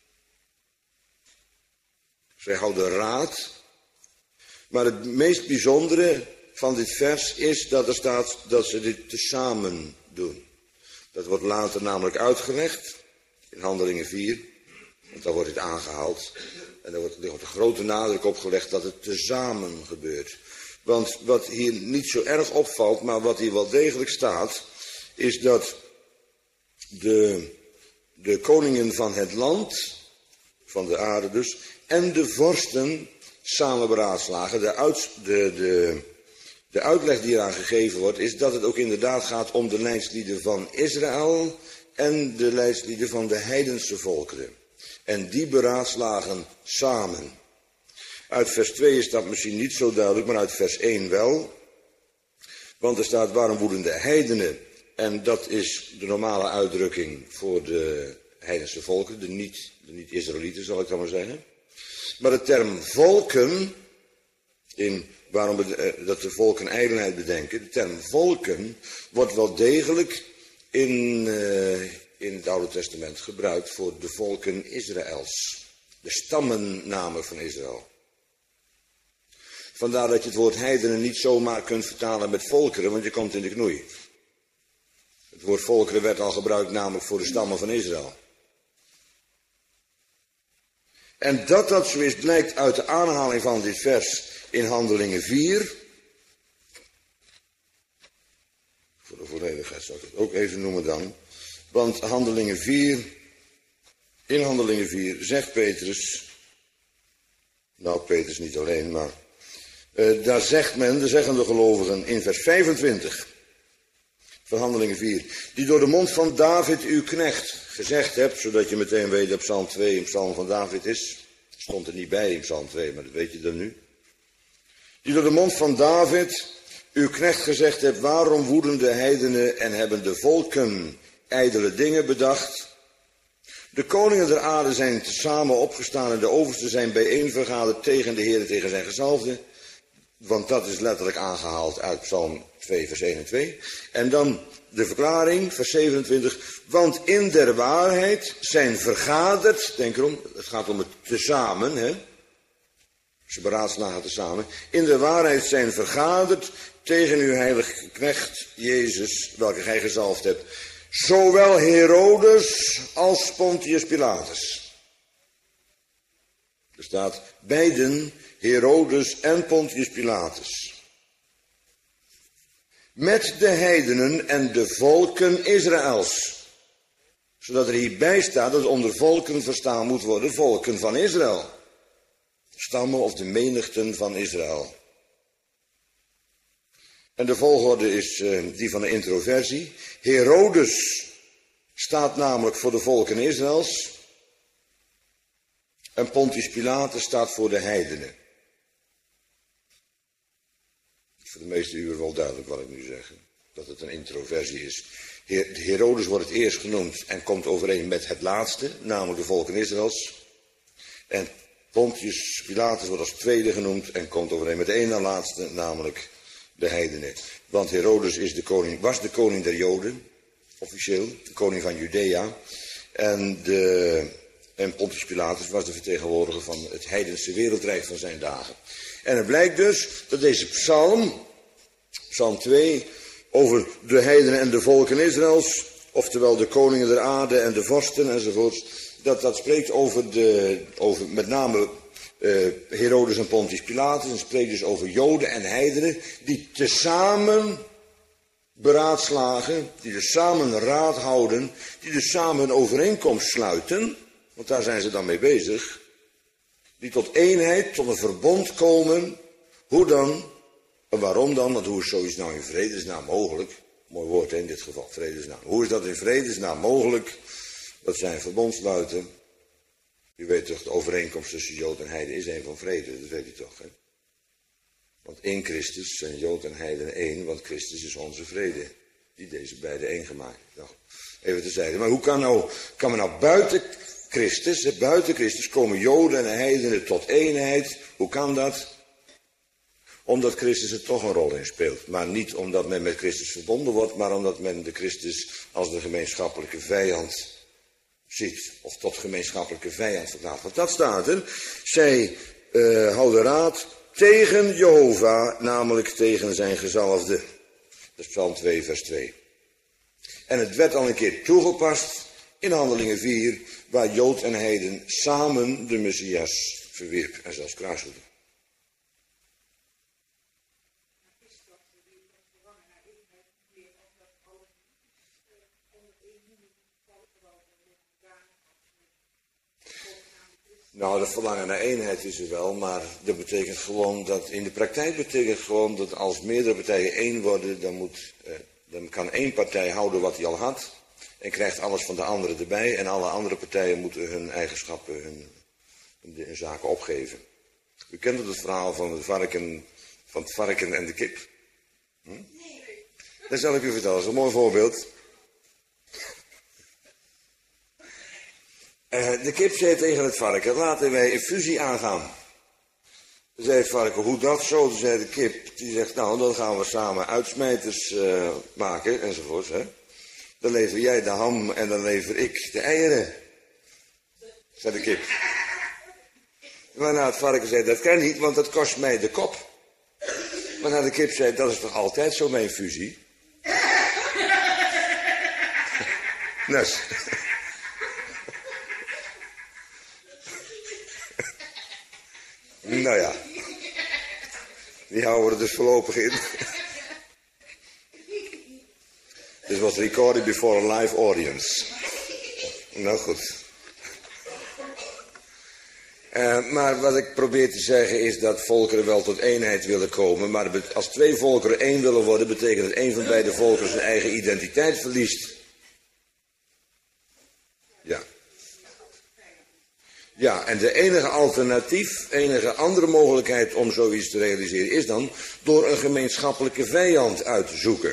Zij houden raad. Maar het meest bijzondere van dit vers is dat er staat dat ze dit tezamen doen. Dat wordt later namelijk uitgelegd in Handelingen vier. Want daar wordt dit aangehaald. En er wordt, er wordt een grote nadruk op gelegd dat het tezamen gebeurt. Want wat hier niet zo erg opvalt, maar wat hier wel degelijk staat, is dat de, de koningen van het land, van de aarde dus, en de vorsten samen beraadslagen. De, uit, de, de, de uitleg die eraan gegeven wordt, is dat het ook inderdaad gaat om de leidslieden van Israël en de leidslieden van de heidense volkeren. En die beraadslagen samen. Uit vers twee is dat misschien niet zo duidelijk, maar uit vers één wel. Want er staat, waarom woeden de heidenen? En dat is de normale uitdrukking voor de heidense volken, de niet, de niet-Israëlieten zal ik dan maar zeggen. Maar de term volken, in waarom dat de volken ijdelheid bedenken, de term volken wordt wel degelijk in, uh, in het Oude Testament gebruikt voor de volken Israëls. De stammennamen van Israël. Vandaar dat je het woord heidenen niet zomaar kunt vertalen met volkeren, want je komt in de knoei. Het woord volkeren werd al gebruikt namelijk voor de stammen van Israël. En dat dat zo is blijkt uit de aanhaling van dit vers in Handelingen vier. Voor de volledigheid zal ik het ook even noemen dan. Want Handelingen vier, in Handelingen vier zegt Petrus, nou Petrus niet alleen, maar Uh, daar zegt men, de zeggende gelovigen, in vers vijfentwintig van Handelingen vier, die door de mond van David uw knecht gezegd hebt, zodat je meteen weet dat Psalm twee een psalm van David is. Stond er niet bij in Psalm twee, maar dat weet je dan nu. Die door de mond van David uw knecht gezegd hebt, waarom woeden de heidenen en hebben de volken ijdele dingen bedacht? De koningen der aarde zijn samen opgestaan en de oversten zijn bijeenvergaderd tegen de Heer en tegen zijn gezalfde. Want dat is letterlijk aangehaald uit Psalm twee, vers één en twee. En dan de verklaring, vers zevenentwintig. Want in der waarheid zijn vergaderd, denk erom, het gaat om het tezamen, hè. Ze beraadslagen tezamen. In de waarheid zijn vergaderd tegen uw heilige knecht Jezus, welke gij gezalfd hebt. Zowel Herodes als Pontius Pilatus. Er staat beiden, Herodes en Pontius Pilatus. Met de heidenen en de volken Israëls. Zodat er hierbij staat dat onder volken verstaan moet worden volken van Israël. Stammen of de menigten van Israël. En de volgorde is uh, die van de introversie. Herodes staat namelijk voor de volken Israëls. En Pontius Pilatus staat voor de heidenen. Voor de meeste uren wel duidelijk wat ik nu zeg. Dat het een introversie is. Herodes wordt het eerst genoemd en komt overeen met het laatste, namelijk de volken Israëls. En Pontius Pilatus wordt als tweede genoemd en komt overeen met de ene na laatste, namelijk de heidenen. Want Herodes is de koning, was de koning der Joden, officieel, de koning van Judea. En, de, en Pontius Pilatus was de vertegenwoordiger van het heidense wereldrijk van zijn dagen. En het blijkt dus dat deze psalm, psalm twee, over de heidenen en de volken Israëls, oftewel de koningen der aarde en de vorsten enzovoorts, dat dat spreekt over, de, over met name uh, Herodes en Pontius Pilatus, en spreekt dus over Joden en heidenen, die tezamen beraadslagen, die dus samen raad houden, die dus samen een overeenkomst sluiten, want daar zijn ze dan mee bezig, die tot eenheid, tot een verbond komen. Hoe dan? En waarom dan? Want hoe is zoiets nou in vredesnaam mogelijk? Mooi woord in dit geval, vredesnaam. Hoe is dat in vredesnaam mogelijk? Dat zij een verbond sluiten. U weet toch, de overeenkomst tussen Jood en Heiden is een van vrede, dat weet u toch, hè? Want in Christus zijn Jood en Heiden één, want Christus is onze vrede, die deze beide één gemaakt heeft. Nou, even terzijde. Maar hoe kan, nou, kan men nou buiten Christus, buiten Christus komen Joden en heidenen tot eenheid? Hoe kan dat? Omdat Christus er toch een rol in speelt. Maar niet omdat men met Christus verbonden wordt, maar omdat men de Christus als de gemeenschappelijke vijand ziet. Of tot gemeenschappelijke vijand verklaart. Want dat staat er. Zij uh, houden raad tegen Jehovah, namelijk tegen zijn gezalfde. Dat is Psalm twee, vers twee. En het werd al een keer toegepast in Handelingen vier, waar Jood en heiden samen de Messias verwierp en zelfs kruisigde. Nou, dat verlangen naar eenheid is er wel, maar dat betekent gewoon dat, in de praktijk betekent gewoon dat als meerdere partijen één worden, dan, moet, eh, dan kan één partij houden wat hij al had en krijgt alles van de andere erbij en alle andere partijen moeten hun eigenschappen, hun, hun zaken opgeven. U kent het verhaal van het varken, van het varken en de kip? Hm? Dat zal ik u vertellen, dat is een mooi voorbeeld. Uh, de kip zei tegen het varken, laten wij een fusie aangaan. Toen zei het varken, hoe dat zo? Toen zei de kip, die zegt, nou dan gaan we samen uitsmijters uh, maken, enzovoorts. Hè? Dan lever jij de ham en dan lever ik de eieren. Zei de kip. Waarna het varken zei, dat kan niet, want dat kost mij de kop. Waarna de kip zei, dat is toch altijd zo mijn fusie? Dus... Nou ja, die houden we er dus voorlopig in. This was recorded before a live audience. Nou goed. Uh, maar wat ik probeer te zeggen is dat volkeren wel tot eenheid willen komen. Maar als twee volkeren één willen worden, betekent dat één van beide volkeren zijn eigen identiteit verliest. Ja. Ja, en de enige alternatief, enige andere mogelijkheid om zoiets te realiseren is dan door een gemeenschappelijke vijand uit te zoeken.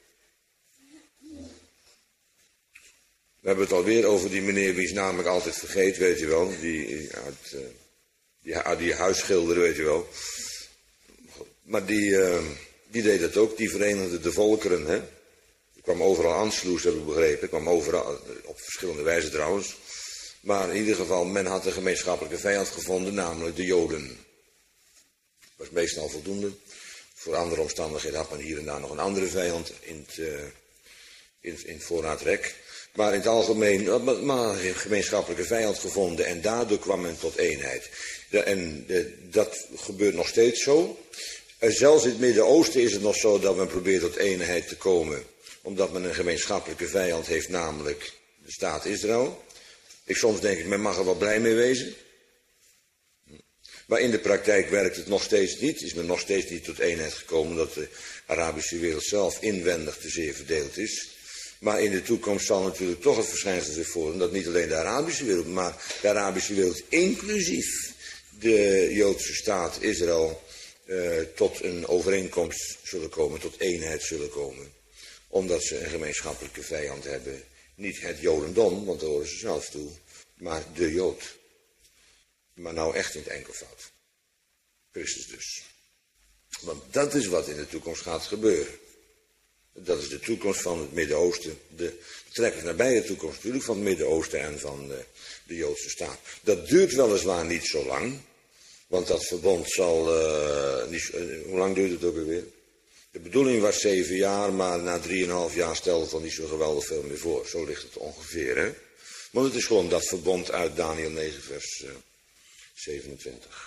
We hebben het alweer over die meneer wie is namelijk altijd vergeet, weet je wel. Die, uit, uh, die, die huisschilder, weet je wel. Maar die, uh, die deed dat ook, die verenigde de volkeren. Hè? Die kwam overal aansloes, heb ik begrepen. Die kwam overal, op verschillende wijzen trouwens. Maar in ieder geval, men had een gemeenschappelijke vijand gevonden, namelijk de Joden. Dat was meestal voldoende. Voor andere omstandigheden had men hier en daar nog een andere vijand in het, uh, in, in het voorraadrek. Maar in het algemeen had men een gemeenschappelijke vijand gevonden en daardoor kwam men tot eenheid. De, en de, dat gebeurt nog steeds zo. En zelfs in het Midden-Oosten is het nog zo dat men probeert tot eenheid te komen. Omdat men een gemeenschappelijke vijand heeft, namelijk de staat Israël. Ik soms denk ik, men mag er wel blij mee wezen. Maar in de praktijk werkt het nog steeds niet. Is men nog steeds niet tot eenheid gekomen, omdat de Arabische wereld zelf inwendig te zeer verdeeld is. Maar in de toekomst zal natuurlijk toch het verschijnsel zich voordoen dat niet alleen de Arabische wereld, maar de Arabische wereld inclusief de Joodse staat Israël uh, tot een overeenkomst zullen komen, tot eenheid zullen komen. Omdat ze een gemeenschappelijke vijand hebben. Niet het Jodendom, want daar horen ze zelf toe, maar de Jood. Maar nou echt in het enkelvoud. Christus dus. Want dat is wat in de toekomst gaat gebeuren. Dat is de toekomst van het Midden-Oosten. De betrekkelijk nabije toekomst natuurlijk van het Midden-Oosten en van de, de Joodse staat. Dat duurt weliswaar niet zo lang. Want dat verbond zal... Uh, niet, uh, hoe lang duurt het ook alweer? De bedoeling was zeven jaar, maar na drieënhalf jaar stelde het al niet zo geweldig veel meer voor. Zo ligt het ongeveer, hè. Want het is gewoon dat verbond uit Daniel negen, vers uh, zevenentwintig.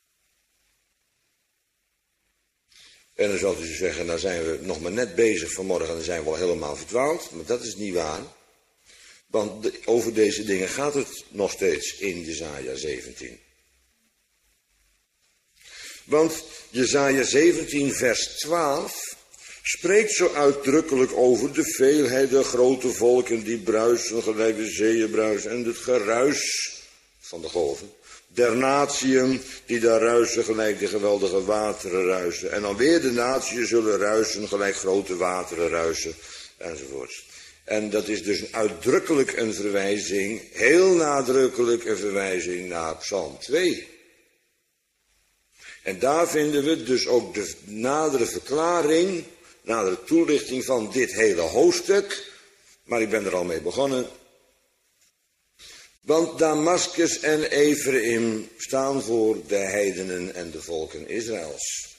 En dan zou u zeggen, nou zijn we nog maar net bezig vanmorgen en dan zijn we al helemaal verdwaald. Maar dat is niet waar. Want de, over deze dingen gaat het nog steeds in Jesaja zeventien. Want Jesaja zeventien vers twaalf spreekt zo uitdrukkelijk over de veelheid der grote volken die bruisen gelijk de zeeën bruisen en het geruis van de golven. Der natieën die daar ruisen gelijk de geweldige wateren ruisen. En dan weer de natieën zullen ruisen gelijk grote wateren ruisen enzovoorts. En dat is dus uitdrukkelijk een verwijzing, heel nadrukkelijk een verwijzing naar Psalm twee. En daar vinden we dus ook de nadere verklaring, nadere toelichting van dit hele hoofdstuk. Maar ik ben er al mee begonnen. Want Damaskus en Ephraim staan voor de heidenen en de volken Israëls.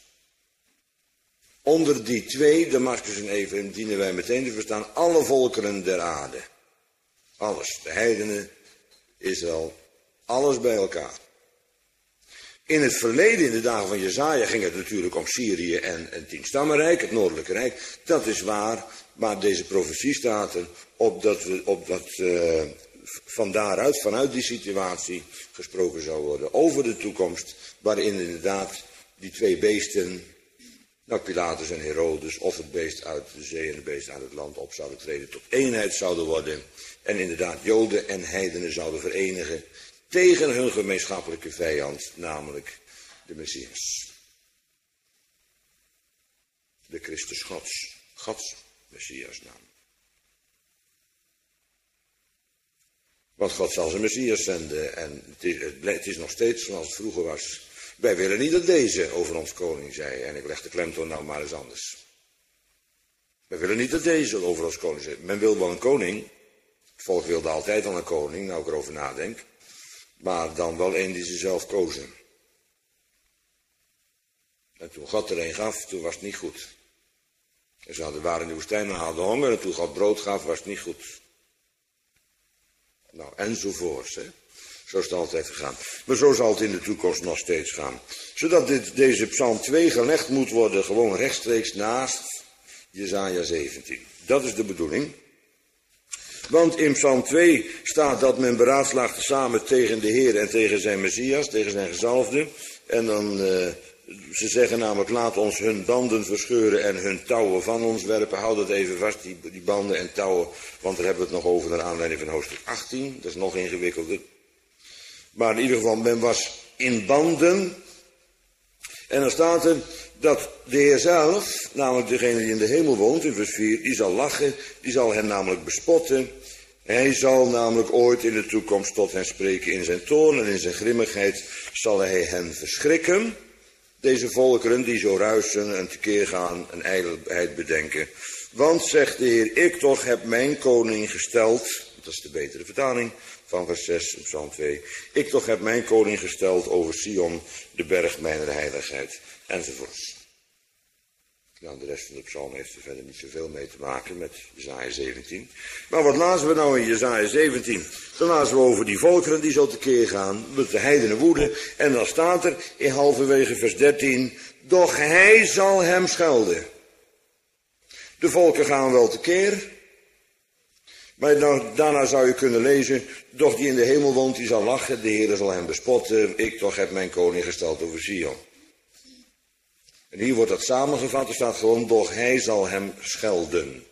Onder die twee, Damaskus en Ephraim, dienen wij meteen te verstaan alle volkeren der aarde. Alles, de heidenen, Israël, alles bij elkaar. In het verleden, in de dagen van Jesaja, ging het natuurlijk om Syrië en het tienstammenrijk, het noordelijke rijk. Dat is waar, maar deze profetie staat er op dat, we, op dat uh, van daaruit, vanuit die situatie, gesproken zou worden over de toekomst, waarin inderdaad die twee beesten, nou Pilatus en Herodes, of het beest uit de zee en het beest uit het land op zouden treden, tot eenheid zouden worden. En inderdaad Joden en heidenen zouden verenigen tegen hun gemeenschappelijke vijand, namelijk de Messias. De Christus Gods, Gods Messias naam. Want God zal zijn Messias zenden en het is, het is nog steeds zoals het vroeger was. Wij willen niet dat deze over ons koning zei, en ik leg de klemtoon nou maar eens anders. Wij willen niet dat deze over ons koning zei. Men wil wel een koning, het volk wilde altijd al een koning, nou ik erover nadenk. Maar dan wel een die ze zelf kozen. En toen God er een gaf, toen was het niet goed. En ze hadden, waren in de woestijn en hadden honger. En toen God brood gaf, was het niet goed. Nou, enzovoorts. Hè. Zo is het altijd gegaan. Maar zo zal het in de toekomst nog steeds gaan. Zodat dit, deze Psalm twee gelegd moet worden, gewoon rechtstreeks naast Jesaja zeventien. Dat is de bedoeling. Want in Psalm twee staat dat men beraadslaagt samen tegen de Heer en tegen zijn Messias, tegen zijn gezalfde. En dan, uh, ze zeggen namelijk, laat ons hun banden verscheuren en hun touwen van ons werpen. Houd dat even vast, die, die banden en touwen, want daar hebben we het nog over naar aanleiding van hoofdstuk achttien. Dat is nog ingewikkelder. Maar in ieder geval, men was in banden. En dan staat er dat de Heer zelf, namelijk degene die in de hemel woont, in vers vier, die zal lachen, die zal hen namelijk bespotten. Hij zal namelijk ooit in de toekomst tot hen spreken in zijn toorn en in zijn grimmigheid zal hij hen verschrikken. Deze volkeren die zo ruisen en tekeer gaan en ijdelheid bedenken. Want, zegt de Heer, ik toch heb mijn koning gesteld, dat is de betere vertaling van vers zes in Psalm twee. Ik toch heb mijn koning gesteld over Sion, de berg mijner heiligheid, enzovoorts. Nou, de rest van de psalm heeft er verder niet zoveel mee te maken met Jesaja zeventien. Maar wat lazen we nou in Jesaja zeventien? Dan lazen we over die volkeren die zo tekeer gaan, met de heidenen woede. En dan staat er in halverwege vers dertien, doch hij zal hem schelden. De volken gaan wel tekeer. Maar dan, daarna zou je kunnen lezen, doch die in de hemel woont, die zal lachen, de Heer zal hem bespotten. Ik toch heb mijn koning gesteld over Sion. En hier wordt dat samengevat, er staat gewoon, doch hij zal hem schelden.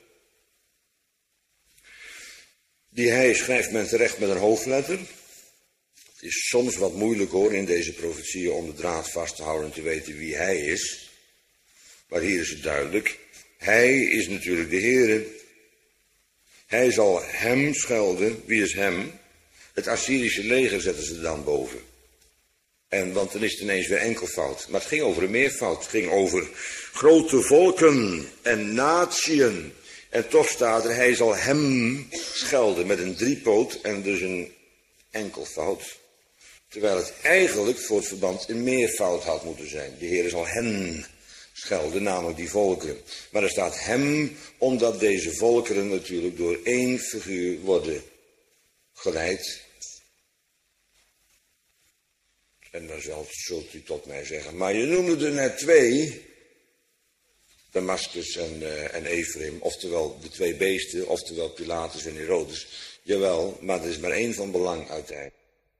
Die hij schrijft men terecht met een hoofdletter. Het is soms wat moeilijk hoor in deze profetieën om de draad vast te houden en te weten wie hij is. Maar hier is het duidelijk. Hij is natuurlijk de Heere. Hij zal hem schelden. Wie is hem? Het Assyrische leger zetten ze dan boven. En, want dan is het ineens weer enkelvoud. Maar het ging over een meervoud. Het ging over grote volken en natieën. En toch staat er, hij zal hem schelden met een driepoot en dus een enkelvoud. Terwijl het eigenlijk voor het verband een meervoud had moeten zijn. De Heer zal hen schelden, namelijk die volkeren. Maar er staat hem, omdat deze volkeren natuurlijk door één figuur worden geleid. En dan zult u tot mij zeggen, maar je noemde er net twee, Damascus en, uh, en Ephraim, oftewel de twee beesten, oftewel Pilatus en Herodes. Jawel, maar er is maar één van belang uiteindelijk.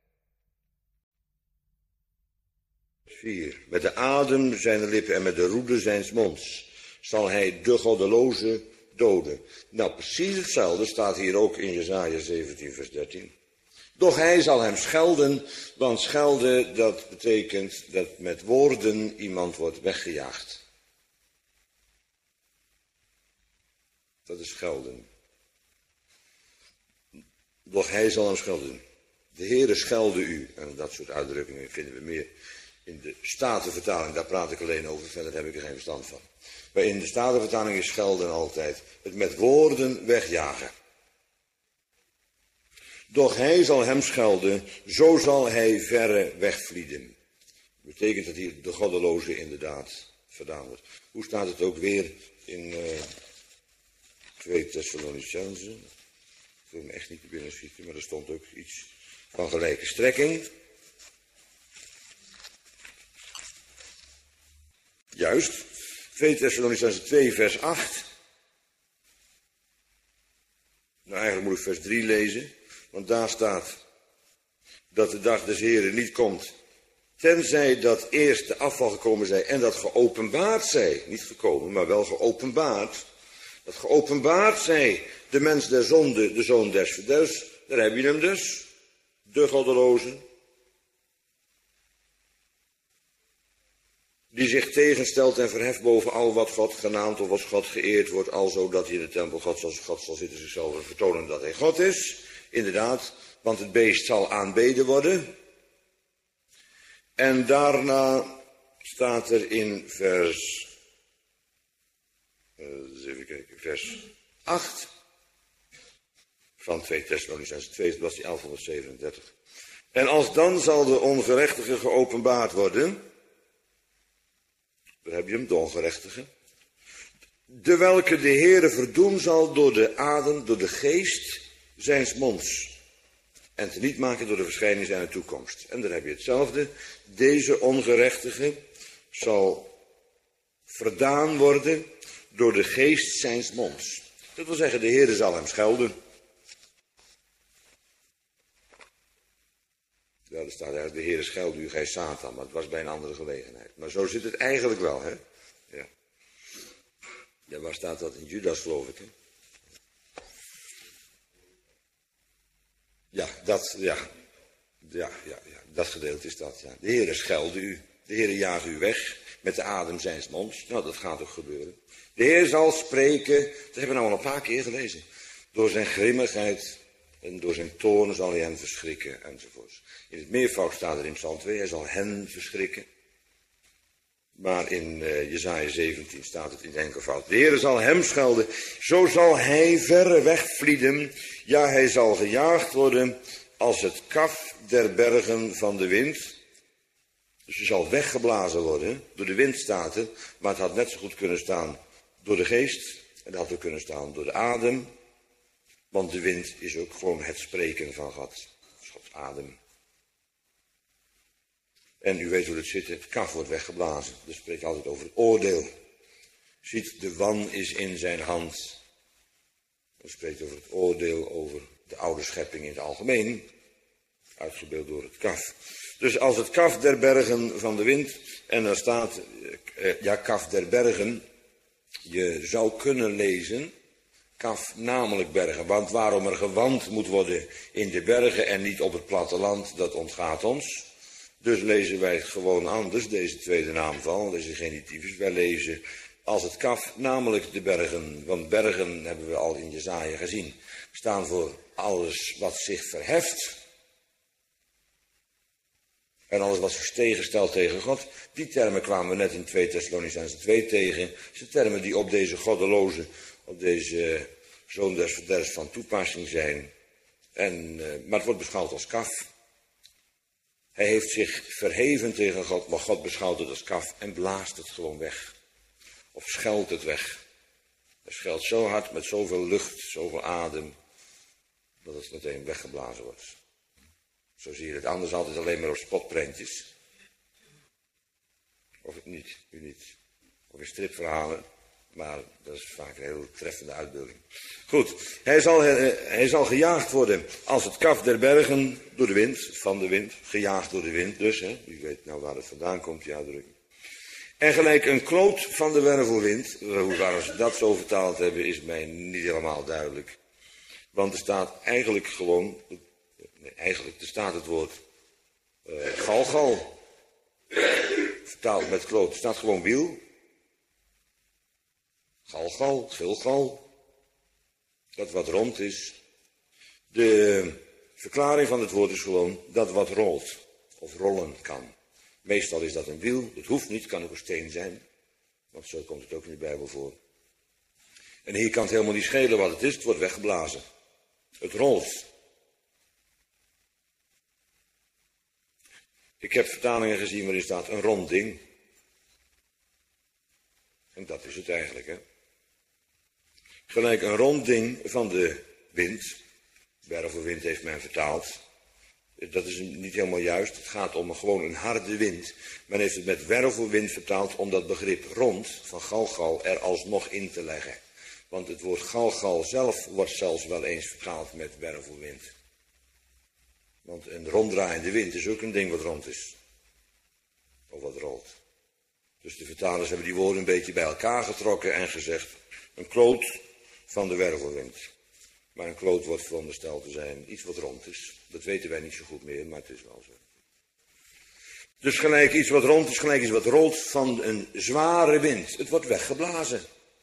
vier. Met de adem zijn lippen en met de roede zijns monds zal hij de goddeloze doden. Nou, precies hetzelfde staat hier ook in Jesaja zeventien vers dertien. Doch hij zal hem schelden, want schelden, dat betekent dat met woorden iemand wordt weggejaagd. Dat is schelden. Doch hij zal hem schelden. De Heere schelde u. En dat soort uitdrukkingen vinden we meer in de Statenvertaling. Daar praat ik alleen over, verder heb ik er geen verstand van. Maar in de Statenvertaling is schelden altijd het met woorden wegjagen. Doch hij zal hem schelden, zo zal hij verre wegvlieden. Dat betekent dat hier de goddeloze inderdaad verdaan wordt. Hoe staat het ook weer in uh, twee Thessalonicenzen? Ik wil me echt niet te binnen schieten, maar er stond ook iets van gelijke strekking. Juist, twee Thessalonicenzen twee vers acht. Nou, eigenlijk moet ik vers drie lezen. Want daar staat dat de dag des Heren niet komt, tenzij dat eerst de afval gekomen zij en dat geopenbaard zij, niet gekomen, maar wel geopenbaard, dat geopenbaard zij de mens der zonde, de zoon des verderfs, daar heb je hem dus, de goddeloze, die zich tegenstelt en verheft boven al wat God genaamd of wat God geëerd wordt, alzo dat hij in de tempel God zoals God zal zitten zichzelf vertonen dat hij God is. Inderdaad, want het beest zal aanbeden worden. En daarna staat er in vers, uh, even kijken, vers acht van twee Thessalonicenzen twee, dat was die elfhonderdzevenendertig. En als dan zal de ongerechtige geopenbaard worden, daar heb je hem, de ongerechtige, de welke de Heere verdoen zal door de adem, door de geest zijns monds. En te niet maken door de verschijning zijner toekomst. En dan heb je hetzelfde. Deze ongerechtige zal verdaan worden door de geest zijns monds. Dat wil zeggen, de Heere zal hem schelden. Terwijl er staat eigenlijk, de Heere schelde u, gij Satan, maar het was bij een andere gelegenheid. Maar zo zit het eigenlijk wel, hè. Ja. Ja, waar staat dat? In Judas, geloof ik, hè? Ja, dat, ja. Ja, ja, ja, dat gedeelte is dat, ja. De Heere schelde u, de Heere jaagt u weg met de adem zijns monds. Nou, dat gaat ook gebeuren. De Heer zal spreken, dat hebben we nou al een paar keer gelezen. Door zijn grimmigheid en door zijn toorn zal hij hen verschrikken, enzovoorts. In het meervoud staat er in Psalm twee, hij zal hen verschrikken. Maar in uh, Jesaja zeventien staat het in het enkelvoud. De Heer zal hem schelden, zo zal hij verre wegvlieden. Ja, hij zal gejaagd worden als het kaf der bergen van de wind. Dus hij zal weggeblazen worden, door de wind staat het. Maar het had net zo goed kunnen staan door de geest. En dat had ook kunnen staan door de adem. Want de wind is ook gewoon het spreken van God. Gods adem. En u weet hoe het zit, het kaf wordt weggeblazen. Dat spreekt altijd over het oordeel. Ziet, de wan is in zijn hand. Dat spreekt over het oordeel, over de oude schepping in het algemeen. Uitgebeeld door het kaf. Dus als het kaf der bergen van de wind, en daar staat, ja, kaf der bergen, je zou kunnen lezen, kaf namelijk bergen. Want waarom er gewand moet worden in de bergen en niet op het platteland, dat ontgaat ons. Dus lezen wij het gewoon anders, deze tweede naamval, deze genitivus. Wij lezen als het kaf, namelijk de bergen. Want bergen hebben we al in Jesaja gezien. Staan voor alles wat zich verheft. En alles wat zich tegenstelt tegen God. Die termen kwamen we net in twee Thessalonicenzen twee tegen. Dat zijn termen die op deze goddeloze, op deze zoon des verderfs van toepassing zijn. En, maar het wordt beschouwd als kaf. Hij heeft zich verheven tegen God, maar God beschouwt het als kaf en blaast het gewoon weg. Of scheldt het weg. Hij scheldt zo hard met zoveel lucht, zoveel adem, dat het meteen weggeblazen wordt. Zo zie je het anders altijd alleen maar op spotprentjes. Of het niet, u niet. Of in stripverhalen. Maar dat is vaak een heel treffende uitbeelding. Goed, hij zal, hij zal gejaagd worden als het kaf der bergen door de wind, van de wind, gejaagd door de wind dus. Hè. U weet nou waar het vandaan komt, die uitdrukking. En gelijk een kloot van de wervelwind, hoe waarom ze dat zo vertaald hebben, is mij niet helemaal duidelijk. Want er staat eigenlijk gewoon, nee, eigenlijk er staat het woord uh, galgal, vertaald met kloot, er staat gewoon wiel. Galgal, gilgal, dat wat rond is. De verklaring van het woord is gewoon dat wat rolt of rollen kan. Meestal is dat een wiel, het hoeft niet, kan ook een steen zijn. Want zo komt het ook in de Bijbel voor. En hier kan het helemaal niet schelen wat het is, het wordt weggeblazen. Het rolt. Ik heb vertalingen gezien waarin staat een rond ding. En dat is het eigenlijk, hè. Gelijk een rond ding van de wind. Wervelwind heeft men vertaald. Dat is niet helemaal juist. Het gaat om gewoon een harde wind. Men heeft het met wervelwind vertaald om dat begrip rond van galgal er alsnog in te leggen. Want het woord galgal zelf wordt zelfs wel eens vertaald met wervelwind. Want een ronddraaiende wind is ook een ding wat rond is. Of wat rolt. Dus de vertalers hebben die woorden een beetje bij elkaar getrokken en gezegd, een kloot van de wervelwind. Maar een kloot wordt verondersteld te zijn iets wat rond is. Dat weten wij niet zo goed meer, maar het is wel zo. Dus gelijk iets wat rond is, gelijk iets wat rolt van een zware wind. Het wordt weggeblazen.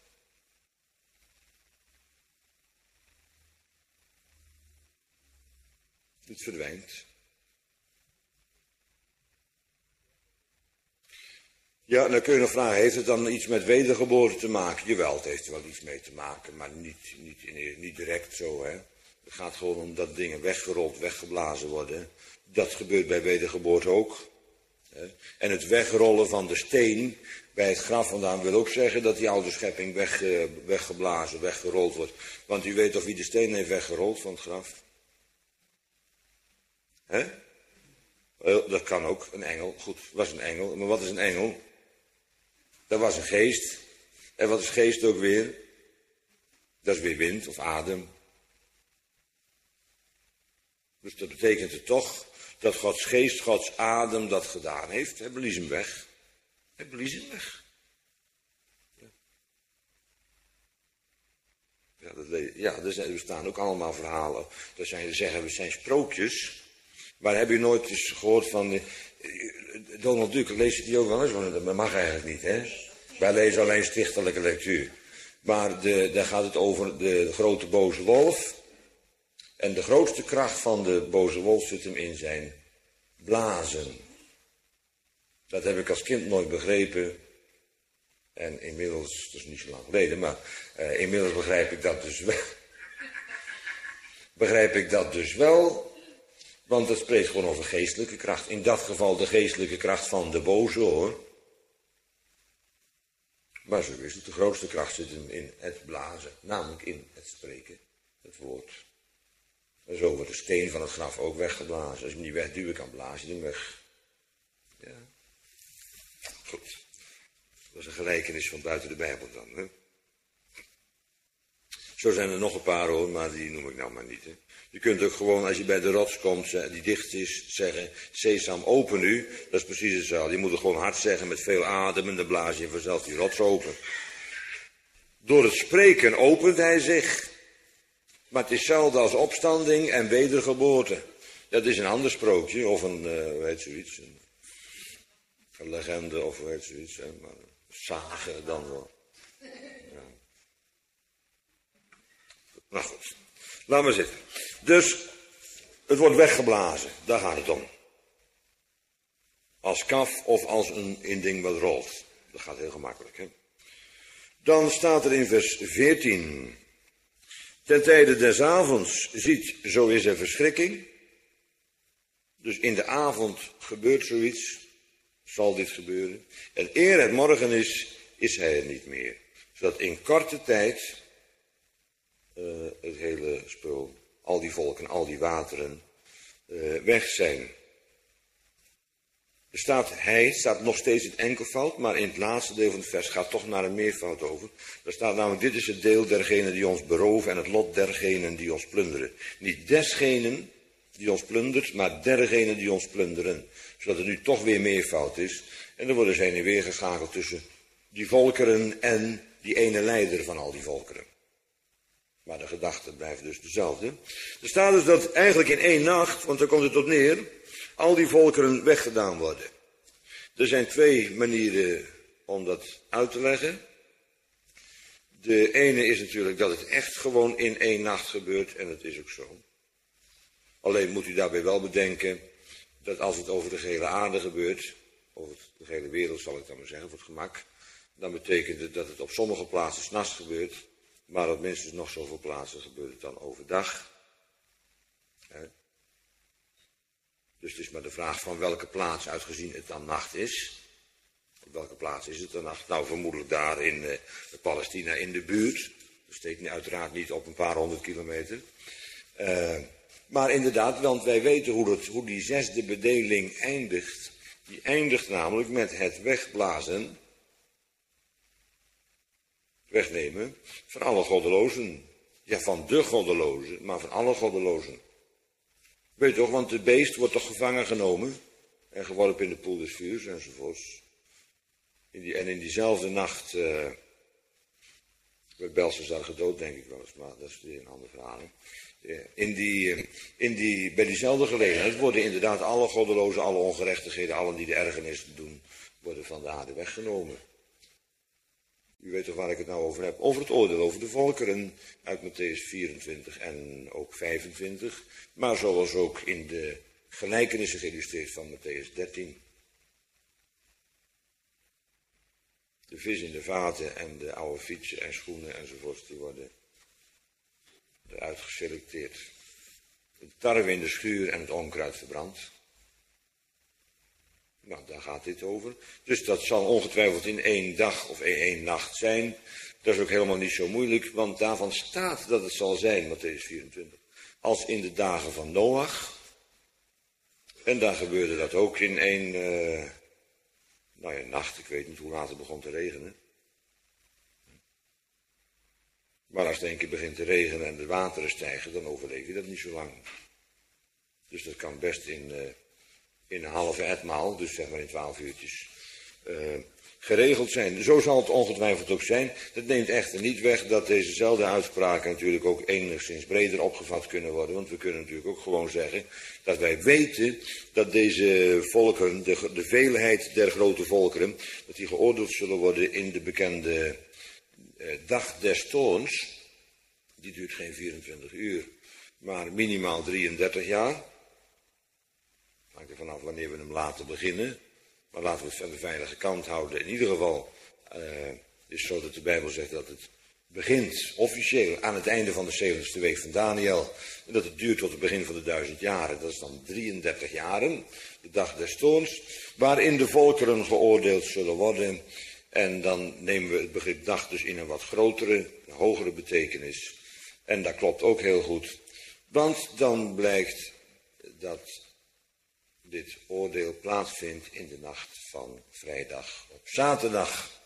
Het verdwijnt. Ja, dan kun je nog vragen, heeft het dan iets met wedergeboorte te maken? Jawel, het heeft er wel iets mee te maken, maar niet, niet, niet direct zo, hè. Het gaat gewoon om dat dingen weggerold, weggeblazen worden. Dat gebeurt bij wedergeboorte ook. Hè. En het wegrollen van de steen bij het graf vandaan wil ook zeggen dat die oude schepping weg, weggeblazen, weggerold wordt. Want u weet toch wie de steen heeft weggerold van het graf? Hè? Dat kan ook, een engel. Goed, was een engel. Maar wat is een engel? Dat was een geest. En wat is geest ook weer? Dat is weer wind of adem. Dus dat betekent het toch dat Gods geest, Gods adem dat gedaan heeft. Hij blies hem weg. Hij blies hem weg. Ja, dat, ja er bestaan ook allemaal verhalen. Dat zijn, zeggen, we zijn sprookjes. Maar heb je nooit eens gehoord van... Uh, Donald Duck, lees je die ook wel eens? Want dat mag eigenlijk niet, hè? Wij lezen alleen stichtelijke lectuur. Maar de, daar gaat het over de grote boze wolf. En de grootste kracht van de boze wolf zit hem in zijn blazen. Dat heb ik als kind nooit begrepen. En inmiddels, dat is niet zo lang geleden, maar uh, inmiddels begrijp ik dat dus wel. begrijp ik dat dus wel. Want het spreekt gewoon over geestelijke kracht. In dat geval de geestelijke kracht van de boze, hoor. Maar zo is het, de grootste kracht zit hem in het blazen. Namelijk in het spreken, het woord. En zo wordt de steen van het graf ook weggeblazen. Als je hem niet wegduwen kan, blaas je hem weg. Ja. Goed. Dat is een gelijkenis van buiten de Bijbel dan, hè. Zo zijn er nog een paar, hoor, maar die noem ik nou maar niet, hè. Je kunt ook gewoon, als je bij de rots komt, die dicht is, zeggen, Sesam, open u. Dat is precies hetzelfde. Je moet het gewoon hard zeggen, met veel adem, en dan blaas je vanzelf die rots open. Door het spreken opent hij zich. Maar het is hetzelfde als opstanding en wedergeboorte. Dat is een ander sprookje, of een, uh, hoe heet zoiets, een, een legende, of hoe heet zoiets, hè, maar een sage dan wel. Ja. Nou goed, laat maar zitten. Dus, het wordt weggeblazen, daar gaat het om. Als kaf of als een, een ding wat rolt. Dat gaat heel gemakkelijk, hè. Dan staat er in vers veertien... Ten tijde des avonds ziet, zo is er verschrikking. Dus in de avond gebeurt zoiets, zal dit gebeuren. En eer het morgen is, is hij er niet meer. Zodat in korte tijd uh, het hele spul, al die volken, al die wateren, uh, weg zijn. Er staat hij, staat nog steeds in het enkelvoud, maar in het laatste deel van het vers gaat toch naar een meervoud over. Daar staat namelijk, dit is het deel dergenen die ons beroven en het lot dergenen die ons plunderen. Niet desgenen die ons plundert, maar dergenen die ons plunderen. Zodat er nu toch weer meervoud is. En dan worden ze heen en weer geschakeld tussen die volkeren en die ene leider van al die volkeren. Maar de gedachte blijft dus dezelfde. Er staat dus dat eigenlijk in één nacht, want daar komt het op neer, al die volkeren weggedaan worden. Er zijn twee manieren om dat uit te leggen. De ene is natuurlijk dat het echt gewoon in één nacht gebeurt, en dat is ook zo. Alleen moet u daarbij wel bedenken dat als het over de gehele aarde gebeurt, over de gehele wereld zal ik dan maar zeggen, voor het gemak, dan betekent het dat het op sommige plaatsen 's nachts gebeurt, maar op minstens nog zoveel plaatsen gebeurt het dan overdag. He. Dus het is maar de vraag van welke plaats uitgezien het dan nacht is. Op welke plaats is het dan nacht? Nou, vermoedelijk daar in uh, Palestina in de buurt. Dat steekt uiteraard niet op een paar honderd kilometer. Uh, maar inderdaad, want wij weten hoe, het, hoe die zesde bedeling eindigt. Die eindigt namelijk met het wegblazen, wegnemen van alle goddelozen. Ja, van de goddelozen, maar van alle goddelozen. Weet je toch, want de beest wordt toch gevangen genomen en geworpen in de poel des vuurs enzovoorts. In die, en in diezelfde nacht uh, werd Belshazzar gedood, denk ik wel eens, maar dat is weer een ander verhaal. Uh, in die, uh, in die, bij diezelfde gelegenheid worden inderdaad alle goddelozen, alle ongerechtigheden, allen die de ergernis doen, worden van de aarde weggenomen. U weet toch waar ik het nou over heb? Over het oordeel over de volkeren uit Matthäus vierentwintig en ook vijfentwintig. Maar zoals ook in de gelijkenissen geïllustreerd van Matthäus dertien. De vis in de vaten en de oude fietsen en schoenen enzovoort, die worden eruit geselecteerd. De tarwe in de schuur en het onkruid verbrand. Nou, daar gaat dit over. Dus dat zal ongetwijfeld in één dag of in één nacht zijn. Dat is ook helemaal niet zo moeilijk, want daarvan staat dat het zal zijn, Matthäus vierentwintig. Als in de dagen van Noach. En daar gebeurde dat ook in één, uh, nou ja, nacht. Ik weet niet hoe laat het begon te regenen. Maar als het een keer begint te regenen en de wateren stijgen, dan overleef je dat niet zo lang. Dus dat kan best in uh, in een halve etmaal, dus zeg maar in twaalf uurtjes, uh, geregeld zijn. Zo zal het ongetwijfeld ook zijn. Dat neemt echter niet weg dat dezezelfde uitspraken natuurlijk ook enigszins breder opgevat kunnen worden. Want we kunnen natuurlijk ook gewoon zeggen dat wij weten dat deze volkeren, de, de veelheid der grote volkeren, dat die geoordeeld zullen worden in de bekende uh, dag des toorns. Die duurt geen vierentwintig uur, maar minimaal drieëndertig jaar. Hangt er vanaf wanneer we hem laten beginnen. Maar laten we het aan de veilige kant houden. In ieder geval uh, is zo dat de Bijbel zegt dat het begint officieel aan het einde van de zeventigste week van Daniel. En dat het duurt tot het begin van de duizend jaren. Dat is dan drieëndertig jaren, de dag des toorns, waarin de volkeren geoordeeld zullen worden. En dan nemen we het begrip dag dus in een wat grotere, een hogere betekenis. En dat klopt ook heel goed. Want dan blijkt dat dit oordeel plaatsvindt in de nacht van vrijdag op zaterdag.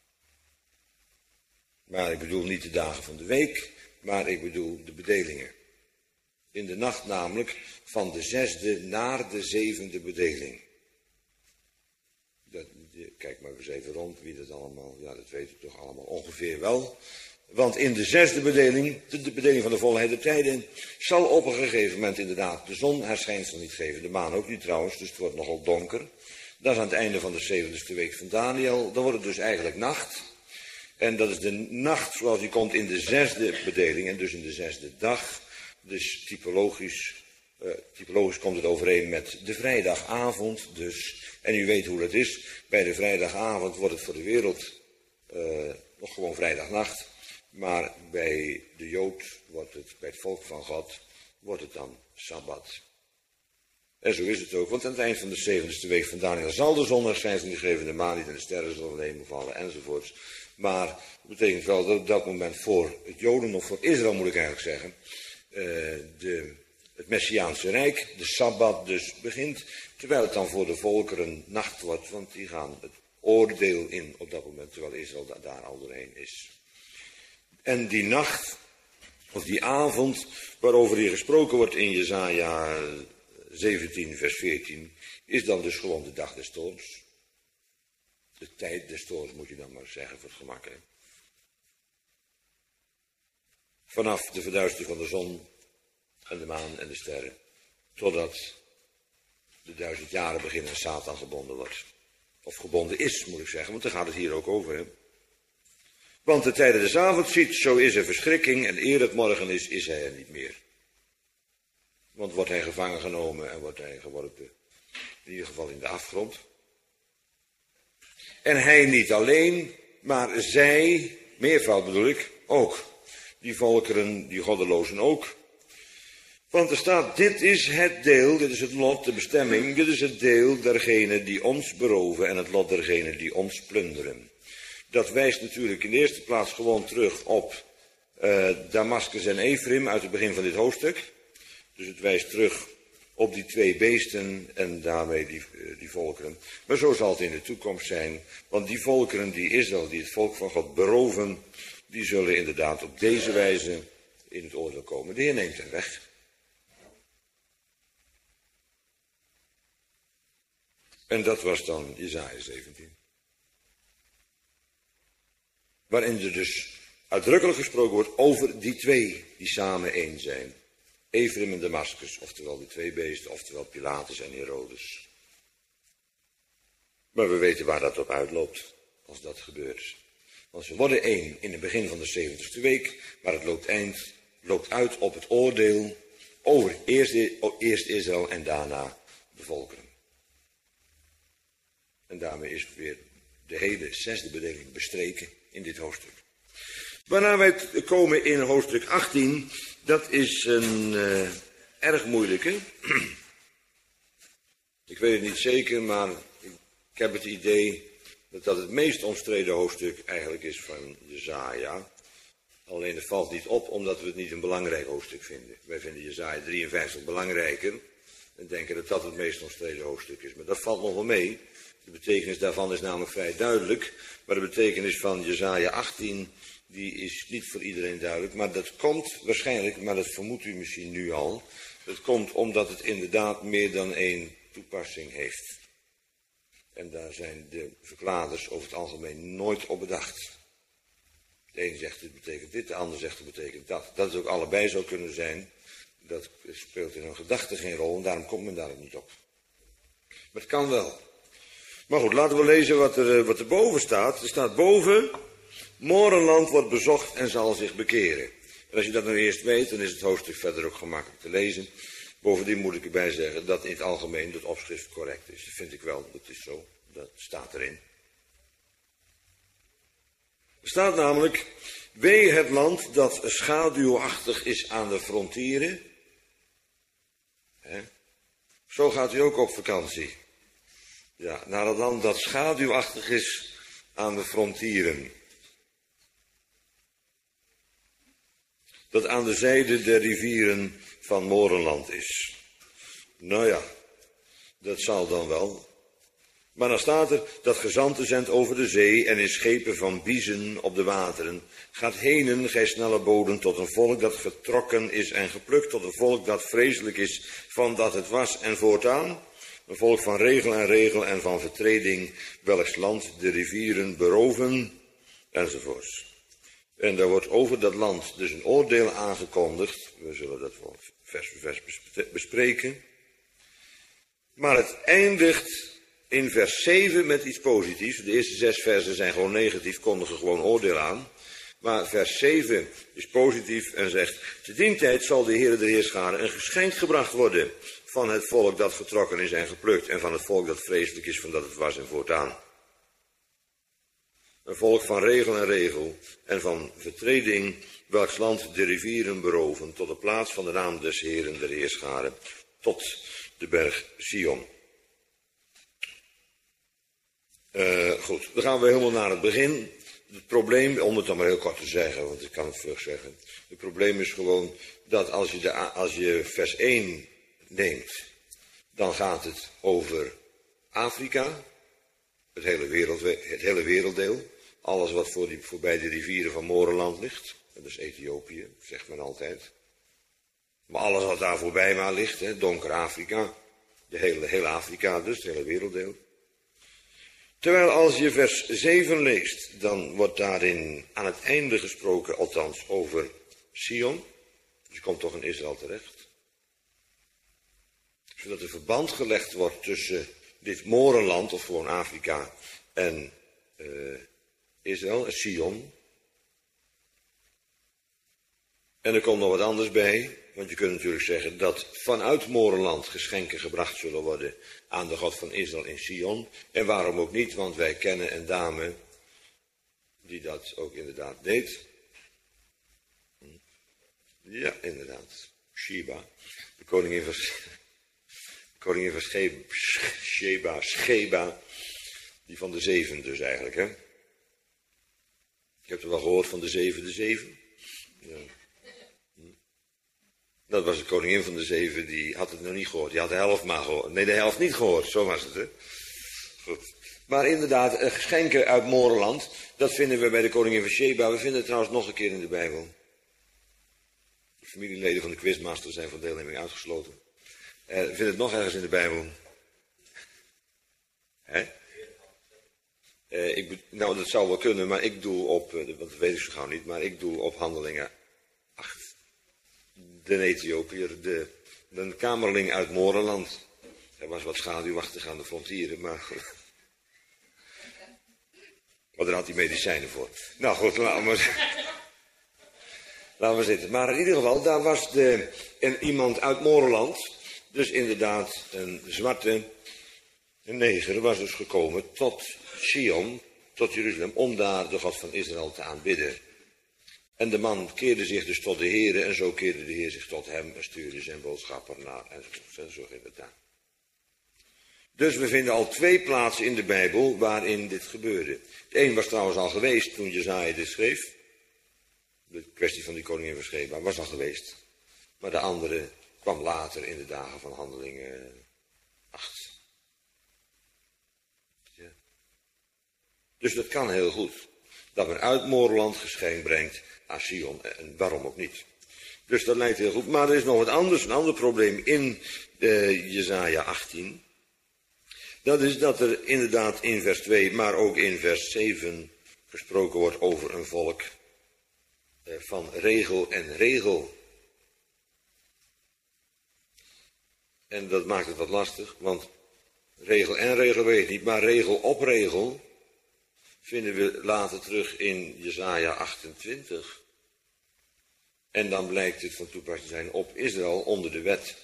Maar ik bedoel niet de dagen van de week, maar ik bedoel de bedelingen. In de nacht namelijk van de zesde naar de zevende bedeling. Dat, kijk maar eens even rond wie dat allemaal, ja dat weten we toch allemaal ongeveer wel. Want in de zesde bedeling, de, de bedeling van de volheid der tijden, zal op een gegeven moment inderdaad de zon haar schijnsel niet geven. De maan ook niet trouwens, dus het wordt nogal donker. Dat is aan het einde van de zeventigste week van Daniel. Dan wordt het dus eigenlijk nacht. En dat is de nacht zoals die komt in de zesde bedeling en dus in de zesde dag. Dus typologisch, uh, typologisch komt het overeen met de vrijdagavond dus. En u weet hoe dat is. Bij de vrijdagavond wordt het voor de wereld uh, nog gewoon vrijdagnacht. Maar bij de Jood wordt het, bij het volk van God, wordt het dan Sabbat. En zo is het ook, want aan het eind van de zeventigste week van Daniel zal de zon er schijnsel niet geven, de maan niet en de sterren zullen van de hemel vallen enzovoorts. Maar dat betekent wel dat op dat moment voor het Joden, of voor Israël moet ik eigenlijk zeggen, uh, de, het Messiaanse Rijk, de Sabbat dus begint, terwijl het dan voor de volkeren nacht wordt, want die gaan het oordeel in op dat moment, terwijl Israël da- daar al doorheen is. En die nacht, of die avond, waarover hier gesproken wordt in Jesaja zeventien, vers veertien, is dan dus gewoon de dag des toorns. De tijd des toorns moet je dan maar zeggen, voor het gemak. Hè? Vanaf de verduistering van de zon en de maan en de sterren, totdat de duizend jaren beginnen en Satan gebonden wordt. Of gebonden is, moet ik zeggen, want daar gaat het hier ook over. Hè? Want de tijden des avonds ziet, zo is er verschrikking, en eer het morgen is, is hij er niet meer. Want wordt hij gevangen genomen en wordt hij geworpen, in ieder geval in de afgrond. En hij niet alleen, maar zij, meervoud bedoel ik, ook. Die volkeren, die goddelozen ook. Want er staat, dit is het deel, dit is het lot, de bestemming, dit is het deel dergenen die ons beroven en het lot dergenen die ons plunderen. Dat wijst natuurlijk in de eerste plaats gewoon terug op uh, Damascus en Ephraim uit het begin van dit hoofdstuk. Dus het wijst terug op die twee beesten en daarmee die, uh, die volkeren. Maar zo zal het in de toekomst zijn, want die volkeren die Israël, die het volk van God beroven, die zullen inderdaad op deze wijze in het oordeel komen. De Heer neemt hen weg. En dat was dan Jesaja zeventien. Waarin er dus uitdrukkelijk gesproken wordt over die twee die samen één zijn. Ephraim en Damascus, oftewel de twee beesten, oftewel Pilatus en Herodes. Maar we weten waar dat op uitloopt, als dat gebeurt. Want ze worden één in het begin van de zeventigste week, maar het loopt, eind, loopt uit op het oordeel over eerst, eerst Israël en daarna de volkeren. En daarmee is weer de hele zesde bedeling bestreken in dit hoofdstuk. Waarna wij komen in hoofdstuk achttien, dat is een uh, erg moeilijke. Ik weet het niet zeker, maar ik, ik heb het idee dat dat het meest omstreden hoofdstuk eigenlijk is van Jesaja. Alleen het valt niet op, omdat we het niet een belangrijk hoofdstuk vinden. Wij vinden Jesaja drieënvijftig belangrijker en denken dat dat het meest omstreden hoofdstuk is. Maar dat valt nog wel mee. De betekenis daarvan is namelijk vrij duidelijk, maar de betekenis van Jesaja achttien, die is niet voor iedereen duidelijk. Maar dat komt waarschijnlijk, maar dat vermoedt u misschien nu al, dat komt omdat het inderdaad meer dan één toepassing heeft. En daar zijn de verkladers over het algemeen nooit op bedacht. De een zegt het betekent dit, de ander zegt het betekent dat. Dat het ook allebei zou kunnen zijn, dat speelt in hun gedachten geen rol en daarom komt men daar ook niet op. Maar het kan wel. Maar goed, laten we lezen wat er, wat er boven staat. Er staat boven, Morenland wordt bezocht en zal zich bekeren. En als je dat nou eerst weet, dan is het hoofdstuk verder ook gemakkelijk te lezen. Bovendien moet ik erbij zeggen dat in het algemeen het opschrift correct is. Dat vind ik wel, dat is zo. Dat staat erin. Er staat namelijk, wee het land dat schaduwachtig is aan de frontieren. He? Zo gaat u ook op vakantie. Ja, naar het land dat schaduwachtig is aan de frontieren. Dat aan de zijde der rivieren van Morenland is. Nou ja, dat zal dan wel. Maar dan staat er dat gezanten zendt over de zee en in schepen van biezen op de wateren. Gaat henen, gij snelle boden, tot een volk dat getrokken is en geplukt, tot een volk dat vreselijk is van dat het was en voortaan. Een volk van regel en regel en van vertreding, welks land de rivieren beroven, enzovoorts. En daar wordt over dat land dus een oordeel aangekondigd. We zullen dat wel vers voor vers bespreken. Maar het eindigt in vers zeven met iets positiefs. De eerste zes versen zijn gewoon negatief, kondigen gewoon oordeel aan. Maar vers zeven is positief en zegt, te dien tijd zal de Heere der Heerscharen een geschenk gebracht worden van het volk dat getrokken is en geplukt en van het volk dat vreselijk is van dat het was en voortaan. Een volk van regel en regel en van vertreding, welks land de rivieren beroven, tot de plaats van de naam des Heeren der Heerscharen, tot de berg Sion. Uh, goed, dan gaan we helemaal naar het begin. Het probleem, om het dan maar heel kort te zeggen, want ik kan het vlug zeggen. Het probleem is gewoon dat als je, de, als je vers één neemt, dan gaat het over Afrika, het hele, wereld, het hele werelddeel. Alles wat voor die, voorbij de rivieren van Morenland ligt. Dat is Ethiopië, zegt men altijd. Maar alles wat daar voorbij maar ligt, hè, donker Afrika. De hele, hele Afrika dus, het hele werelddeel. Terwijl als je vers zeven leest, dan wordt daarin aan het einde gesproken, althans over Sion. Dus je komt toch in Israël terecht. Zodat er verband gelegd wordt tussen dit Morenland, of gewoon Afrika, en uh, Israël, en Sion. En er komt nog wat anders bij, want je kunt natuurlijk zeggen dat vanuit Morenland geschenken gebracht zullen worden aan de God van Israël in Sion. En waarom ook niet, want wij kennen een dame die dat ook inderdaad deed. Ja, inderdaad. Sheba, de koningin van, de koningin van Sheba, Sheba, Sheba, die van de zeven dus eigenlijk, hè. Je hebt er wel gehoord van de zeven, de zeven. Ja. Dat was de koningin van de zeven, die had het nog niet gehoord. Die had de helft maar gehoord. Nee, de helft niet gehoord, zo was het, hè. Goed. Maar inderdaad, geschenken uit Morenland, dat vinden we bij de koningin van Sheba. We vinden het trouwens nog een keer in de Bijbel. De familieleden van de quizmaster zijn van deelneming uitgesloten. Uh, we vinden het nog ergens in de Bijbel. Hè? Uh, ik, nou, dat zou wel kunnen, maar ik doe op, uh, want dat weet ik zo gauw niet, maar ik doe op Handelingen acht. De Ethiopiër, de, de kamerling uit Morenland. Er was wat schaduwachtig aan de frontieren, maar... Maar daar had hij medicijnen voor. Nou goed, laten we, laten we zitten. Maar in ieder geval, daar was de, een, iemand uit Morenland. Dus inderdaad, een zwarte, een neger, was dus gekomen tot Sion, tot Jeruzalem, om daar de God van Israël te aanbidden. En de man keerde zich dus tot de Heere en zo keerde de Heer zich tot hem en stuurde zijn boodschapper naar en zo, en zo ging het daar. Dus we vinden al twee plaatsen in de Bijbel waarin dit gebeurde. De een was trouwens al geweest toen Jesaja dit schreef. De kwestie van die koningin van Sheba was al geweest. Maar de andere kwam later in de dagen van Handelingen acht. Ja. Dus dat kan heel goed. Dat men uit Morenland geschenk brengt aan Sion. En waarom ook niet. Dus dat lijkt heel goed. Maar er is nog wat anders, een ander probleem in uh, Jesaja achttien. Dat is dat er inderdaad in vers twee, maar ook in vers zeven gesproken wordt over een volk van regel en regel. En dat maakt het wat lastig, want regel en regel weet ik niet, maar regel op regel vinden we later terug in Jesaja achtentwintig. En dan blijkt het van toepassing te zijn op Israël onder de wet.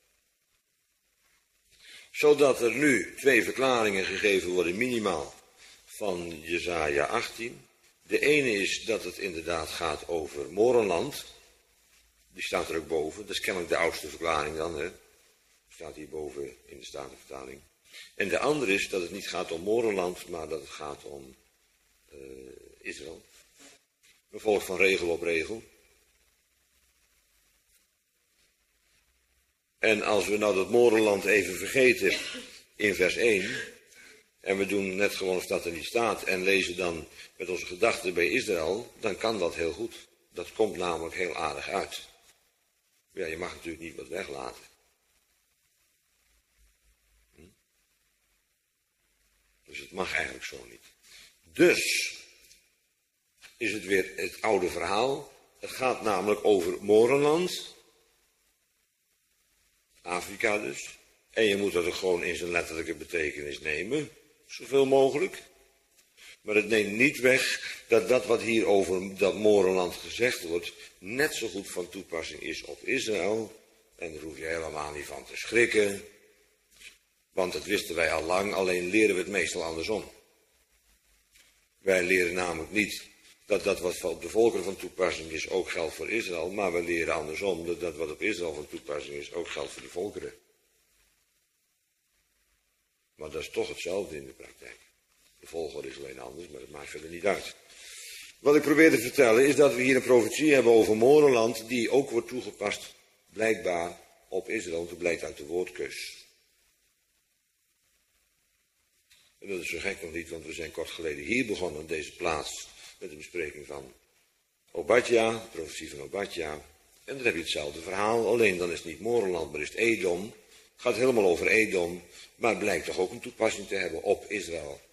Zodat er nu twee verklaringen gegeven worden minimaal van Jesaja achttien. De ene is dat het inderdaad gaat over Morenland. Die staat er ook boven. Dat is kennelijk de oudste verklaring dan, hè. Staat hier boven in de Statenvertaling. En de andere is dat het niet gaat om Morenland, maar dat het gaat om uh, Israël. Een volk van regel op regel. En als we nou dat Morenland even vergeten in vers één, en we doen net gewoon of dat er niet staat, en lezen dan met onze gedachten bij Israël, dan kan dat heel goed. Dat komt namelijk heel aardig uit. Ja, je mag natuurlijk niet wat weglaten. Hm? Dus het mag eigenlijk zo niet. Dus is het weer het oude verhaal. Het gaat namelijk over Morenland. Afrika dus. En je moet dat ook gewoon in zijn letterlijke betekenis nemen. Zoveel mogelijk. Maar het neemt niet weg dat dat wat hier over dat Morenland gezegd wordt, net zo goed van toepassing is op Israël. En daar hoef je helemaal niet van te schrikken. Want dat wisten wij al lang, alleen leren we het meestal andersom. Wij leren namelijk niet dat dat wat op de volkeren van toepassing is ook geldt voor Israël. Maar we leren andersom dat dat wat op Israël van toepassing is ook geldt voor de volkeren. Maar dat is toch hetzelfde in de praktijk. De volgorde is alleen anders, maar dat maakt verder niet uit. Wat ik probeer te vertellen is dat we hier een profetie hebben over Morenland, die ook wordt toegepast, blijkbaar, op Israël. Dat blijkt uit de woordkeus. En dat is zo gek nog niet, want we zijn kort geleden hier begonnen, op deze plaats, met de bespreking van Obadja, de profetie van Obadja. En dan heb je hetzelfde verhaal, alleen dan is het niet Morenland, maar is het Edom. Het gaat helemaal over Edom, maar het blijkt toch ook een toepassing te hebben op Israël.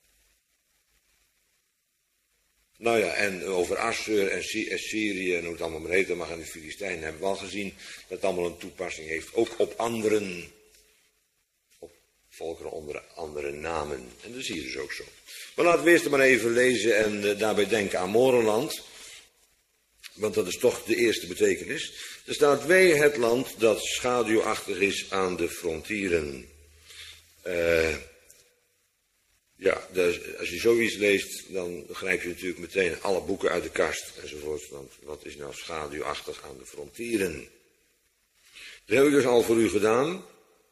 Nou ja, en over Assur en Syrië en hoe het allemaal maar heet, mag aan de Filistijnen hebben we al gezien dat het allemaal een toepassing heeft, ook op anderen, op volkeren onder andere namen. En dat zie je dus ook zo. Maar laten we eerst maar even lezen en uh, daarbij denken aan Morenland, want dat is toch de eerste betekenis. Er staat: wee het land dat schaduwachtig is aan de frontieren. Uh, Ja, dus als je zoiets leest, dan grijp je natuurlijk meteen alle boeken uit de kast enzovoort. Want wat is nou schaduwachtig aan de frontieren? Dat heb ik dus al voor u gedaan.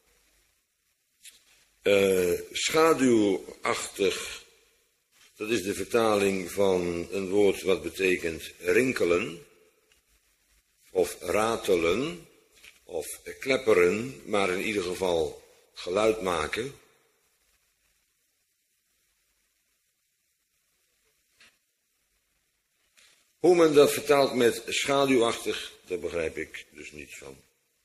Uh, schaduwachtig, dat is de vertaling van een woord wat betekent rinkelen, of ratelen, of klepperen, maar in ieder geval geluid maken. Hoe men dat vertaalt met schaduwachtig, daar begrijp ik dus niets van.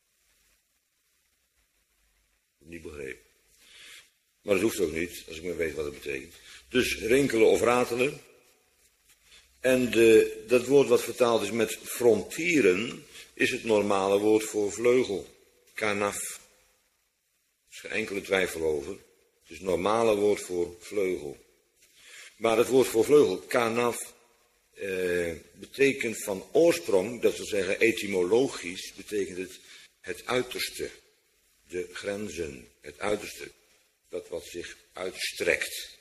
Niet begrepen. Maar dat hoeft ook niet, als ik maar weet wat het betekent. Dus rinkelen of ratelen. En de, dat woord wat vertaald is met frontieren, is het normale woord voor vleugel. Kanaf. Er is geen enkele twijfel over. Het is het normale woord voor vleugel. Maar het woord voor vleugel, kanaf, Uh, betekent van oorsprong, dat wil zeggen etymologisch, betekent het het uiterste, de grenzen, het uiterste, dat wat zich uitstrekt.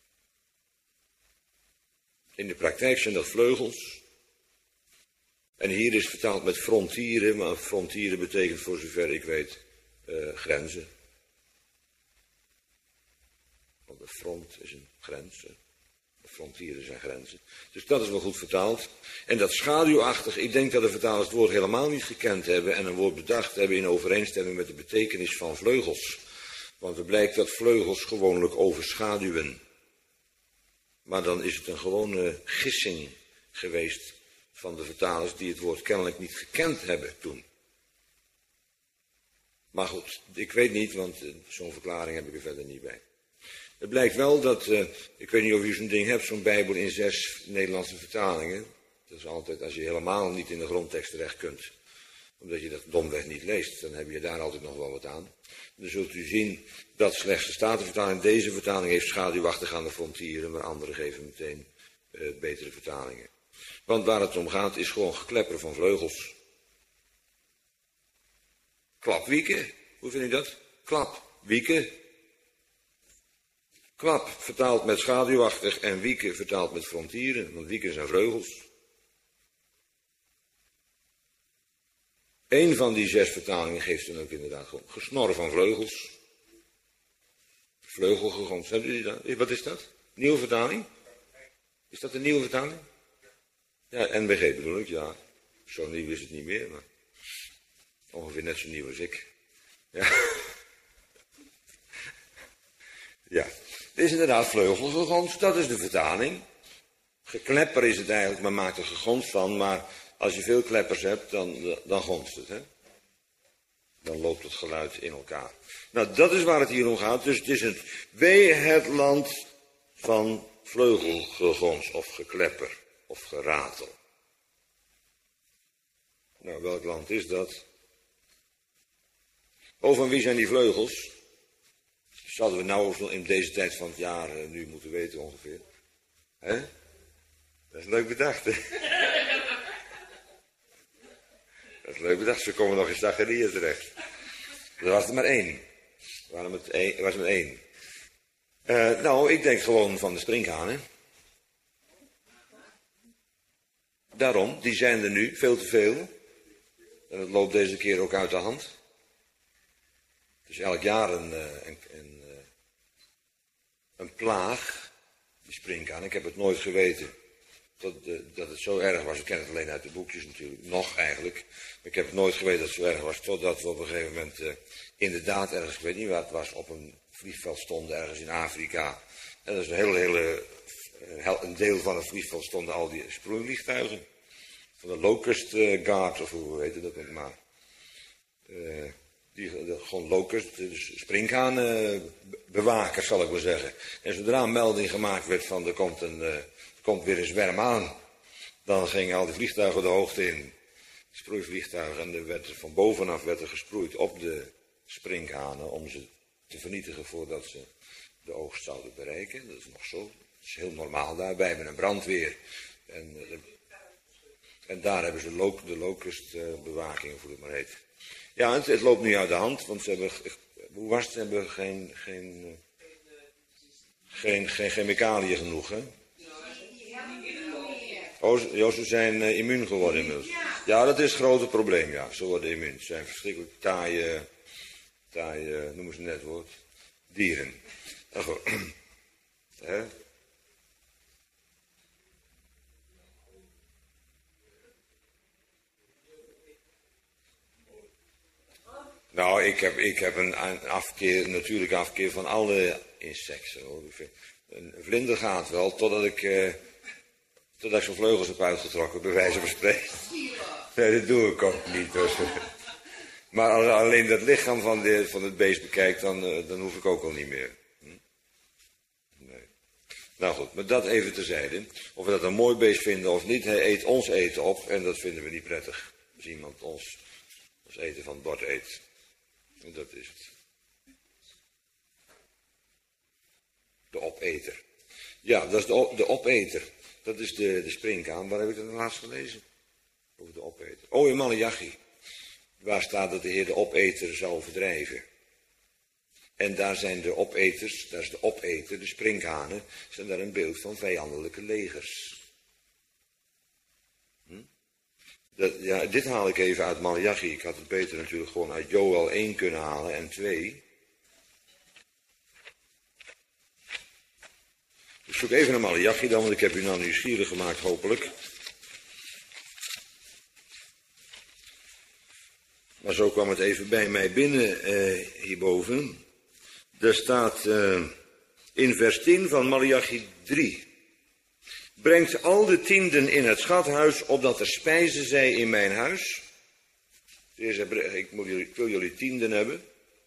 In de praktijk zijn dat vleugels. En hier is vertaald met frontieren, maar frontieren betekent voor zover ik weet uh, grenzen. Want de front is een grens. Frontieren zijn grenzen. Dus dat is wel goed vertaald. En dat schaduwachtig, ik denk dat de vertalers het woord helemaal niet gekend hebben en een woord bedacht hebben in overeenstemming met de betekenis van vleugels. Want het blijkt dat vleugels gewoonlijk overschaduwen. Maar dan is het een gewone gissing geweest van de vertalers die het woord kennelijk niet gekend hebben toen. Maar goed, ik weet niet, want uh, zo'n verklaring heb ik er verder niet bij. Het blijkt wel dat, uh, ik weet niet of u zo'n ding hebt, zo'n Bijbel in zes Nederlandse vertalingen. Dat is altijd, als je helemaal niet in de grondtekst terecht kunt, omdat je dat domweg niet leest, dan heb je daar altijd nog wel wat aan. Dan zult u zien dat slechts de Statenvertaling, deze vertaling heeft schaduwachtig aan de frontieren, maar andere geven meteen uh, betere vertalingen. Want waar het om gaat is gewoon geklepper van vleugels. Klapwieken, hoe vind je dat? Klap, wieken. Klap vertaald met schaduwachtig en wieken vertaald met frontieren, want wieken zijn vleugels. Eén van die zes vertalingen geeft dan ook inderdaad gewoon gesnor van vleugels. Vleugelgegons, hebben jullie dat? Wat is dat? Nieuwe vertaling? Is dat een nieuwe vertaling? Ja, N B G bedoel ik, ja. Zo nieuw is het niet meer, maar ongeveer net zo nieuw als ik. Ja. Ja. Het is inderdaad vleugelgegons, dat is de vertaling. Geklepper is het eigenlijk, maar maakt er gegons van, maar als je veel kleppers hebt, dan, dan gonst het, hè. Dan loopt het geluid in elkaar. Nou, dat is waar het hier om gaat. Dus het is het, wee het land van vleugelgegons of geklepper of geratel. Nou, welk land is dat? Oh, van wie zijn die vleugels? Zouden we nou in deze tijd van het jaar uh, nu moeten weten ongeveer. Hè? Dat is leuk bedacht, hè? Dat is leuk bedacht. Ze komen nog in Zachariah terecht. Er was er maar één. Er waren met één, er was er maar één. Uh, nou, ik denk gewoon van de sprinkhanen. Daarom, die zijn er nu, veel te veel. En het loopt deze keer ook uit de hand. Het is elk jaar een, een, een, een plaag, die sprinkhaan. Ik heb het nooit geweten dat, dat het zo erg was. Ik ken het alleen uit de boekjes natuurlijk, nog eigenlijk. Maar ik heb het nooit geweten dat het zo erg was, totdat we op een gegeven moment uh, inderdaad ergens, ik weet niet waar het was, op een vliegveld stonden ergens in Afrika. En dat is een hele, hele, een deel van het vliegveld stonden al die sproeivliegtuigen. Van de Locust uh, Guard, of hoe heet dat ook maar. Uh, die, de, gewoon Locust, dus sprinkhaanbewakers, uh, zal ik maar zeggen. En zodra een melding gemaakt werd van er komt, een, uh, er komt weer een zwerm aan, dan gingen al die vliegtuigen de hoogte in. Sproeivliegtuigen, en er werd er van bovenaf werd er gesproeid op de sprinkhanen om ze te vernietigen voordat ze de oogst zouden bereiken. Dat is nog zo. Dat is heel normaal daar. Wij hebben een brandweer. En, uh, en daar hebben ze lo de locustbewaking, uh, hoe het maar heet. Ja, het, het loopt nu uit de hand, want ze hebben, hoe was het, ze hebben geen, geen, uh, geen, geen chemicaliën genoeg, hè? Oh, jo, ze zijn uh, immuun geworden inmiddels. Ja, dat is het grote probleem, ja. Ze worden immuun. Ze zijn verschrikkelijk taaie, taaie, noemen ze net het woord, dieren. Nou goed. Hè? Nou, ik heb, ik heb een, een afkeer, natuurlijk afkeer van alle insecten, hoor. Een vlinder gaat wel, totdat ik, uh, totdat ik zijn vleugels heb uitgetrokken, bij wijze van spreken. Nee, dat doe ik ook niet. Dus. Maar als alleen dat lichaam van, de, van het beest bekijkt, dan, uh, dan hoef ik ook al niet meer. Hm? Nee. Nou goed, maar dat even terzijde. Of we dat een mooi beest vinden of niet, hij eet ons eten op en dat vinden we niet prettig. Als iemand ons, ons eten van het bord eet. En dat is het. De opeter. Ja, dat is de, op, de opeter. Dat is de, de sprinkhaan. Waar heb ik dat laatst gelezen? Over de opeter. Oh, in Maleachi. Waar staat dat de Heer de opeter zou verdrijven. En daar zijn de opeters, daar is de opeter, de sprinkhanen, zijn daar een beeld van vijandelijke legers. Hm? Dat, ja, dit haal ik even uit Maleachi. Ik had het beter natuurlijk gewoon uit Joël één kunnen halen en twee. Ik zoek even naar Maleachi dan, want ik heb u nou nieuwsgierig gemaakt, hopelijk. Maar zo kwam het even bij mij binnen eh, hierboven. Er staat eh, in vers tien van Maleachi drie. Brengt al de tienden in het schathuis, opdat er spijzen zij in mijn huis. De Heer zegt, ik, moet jullie, ik wil jullie tienden hebben.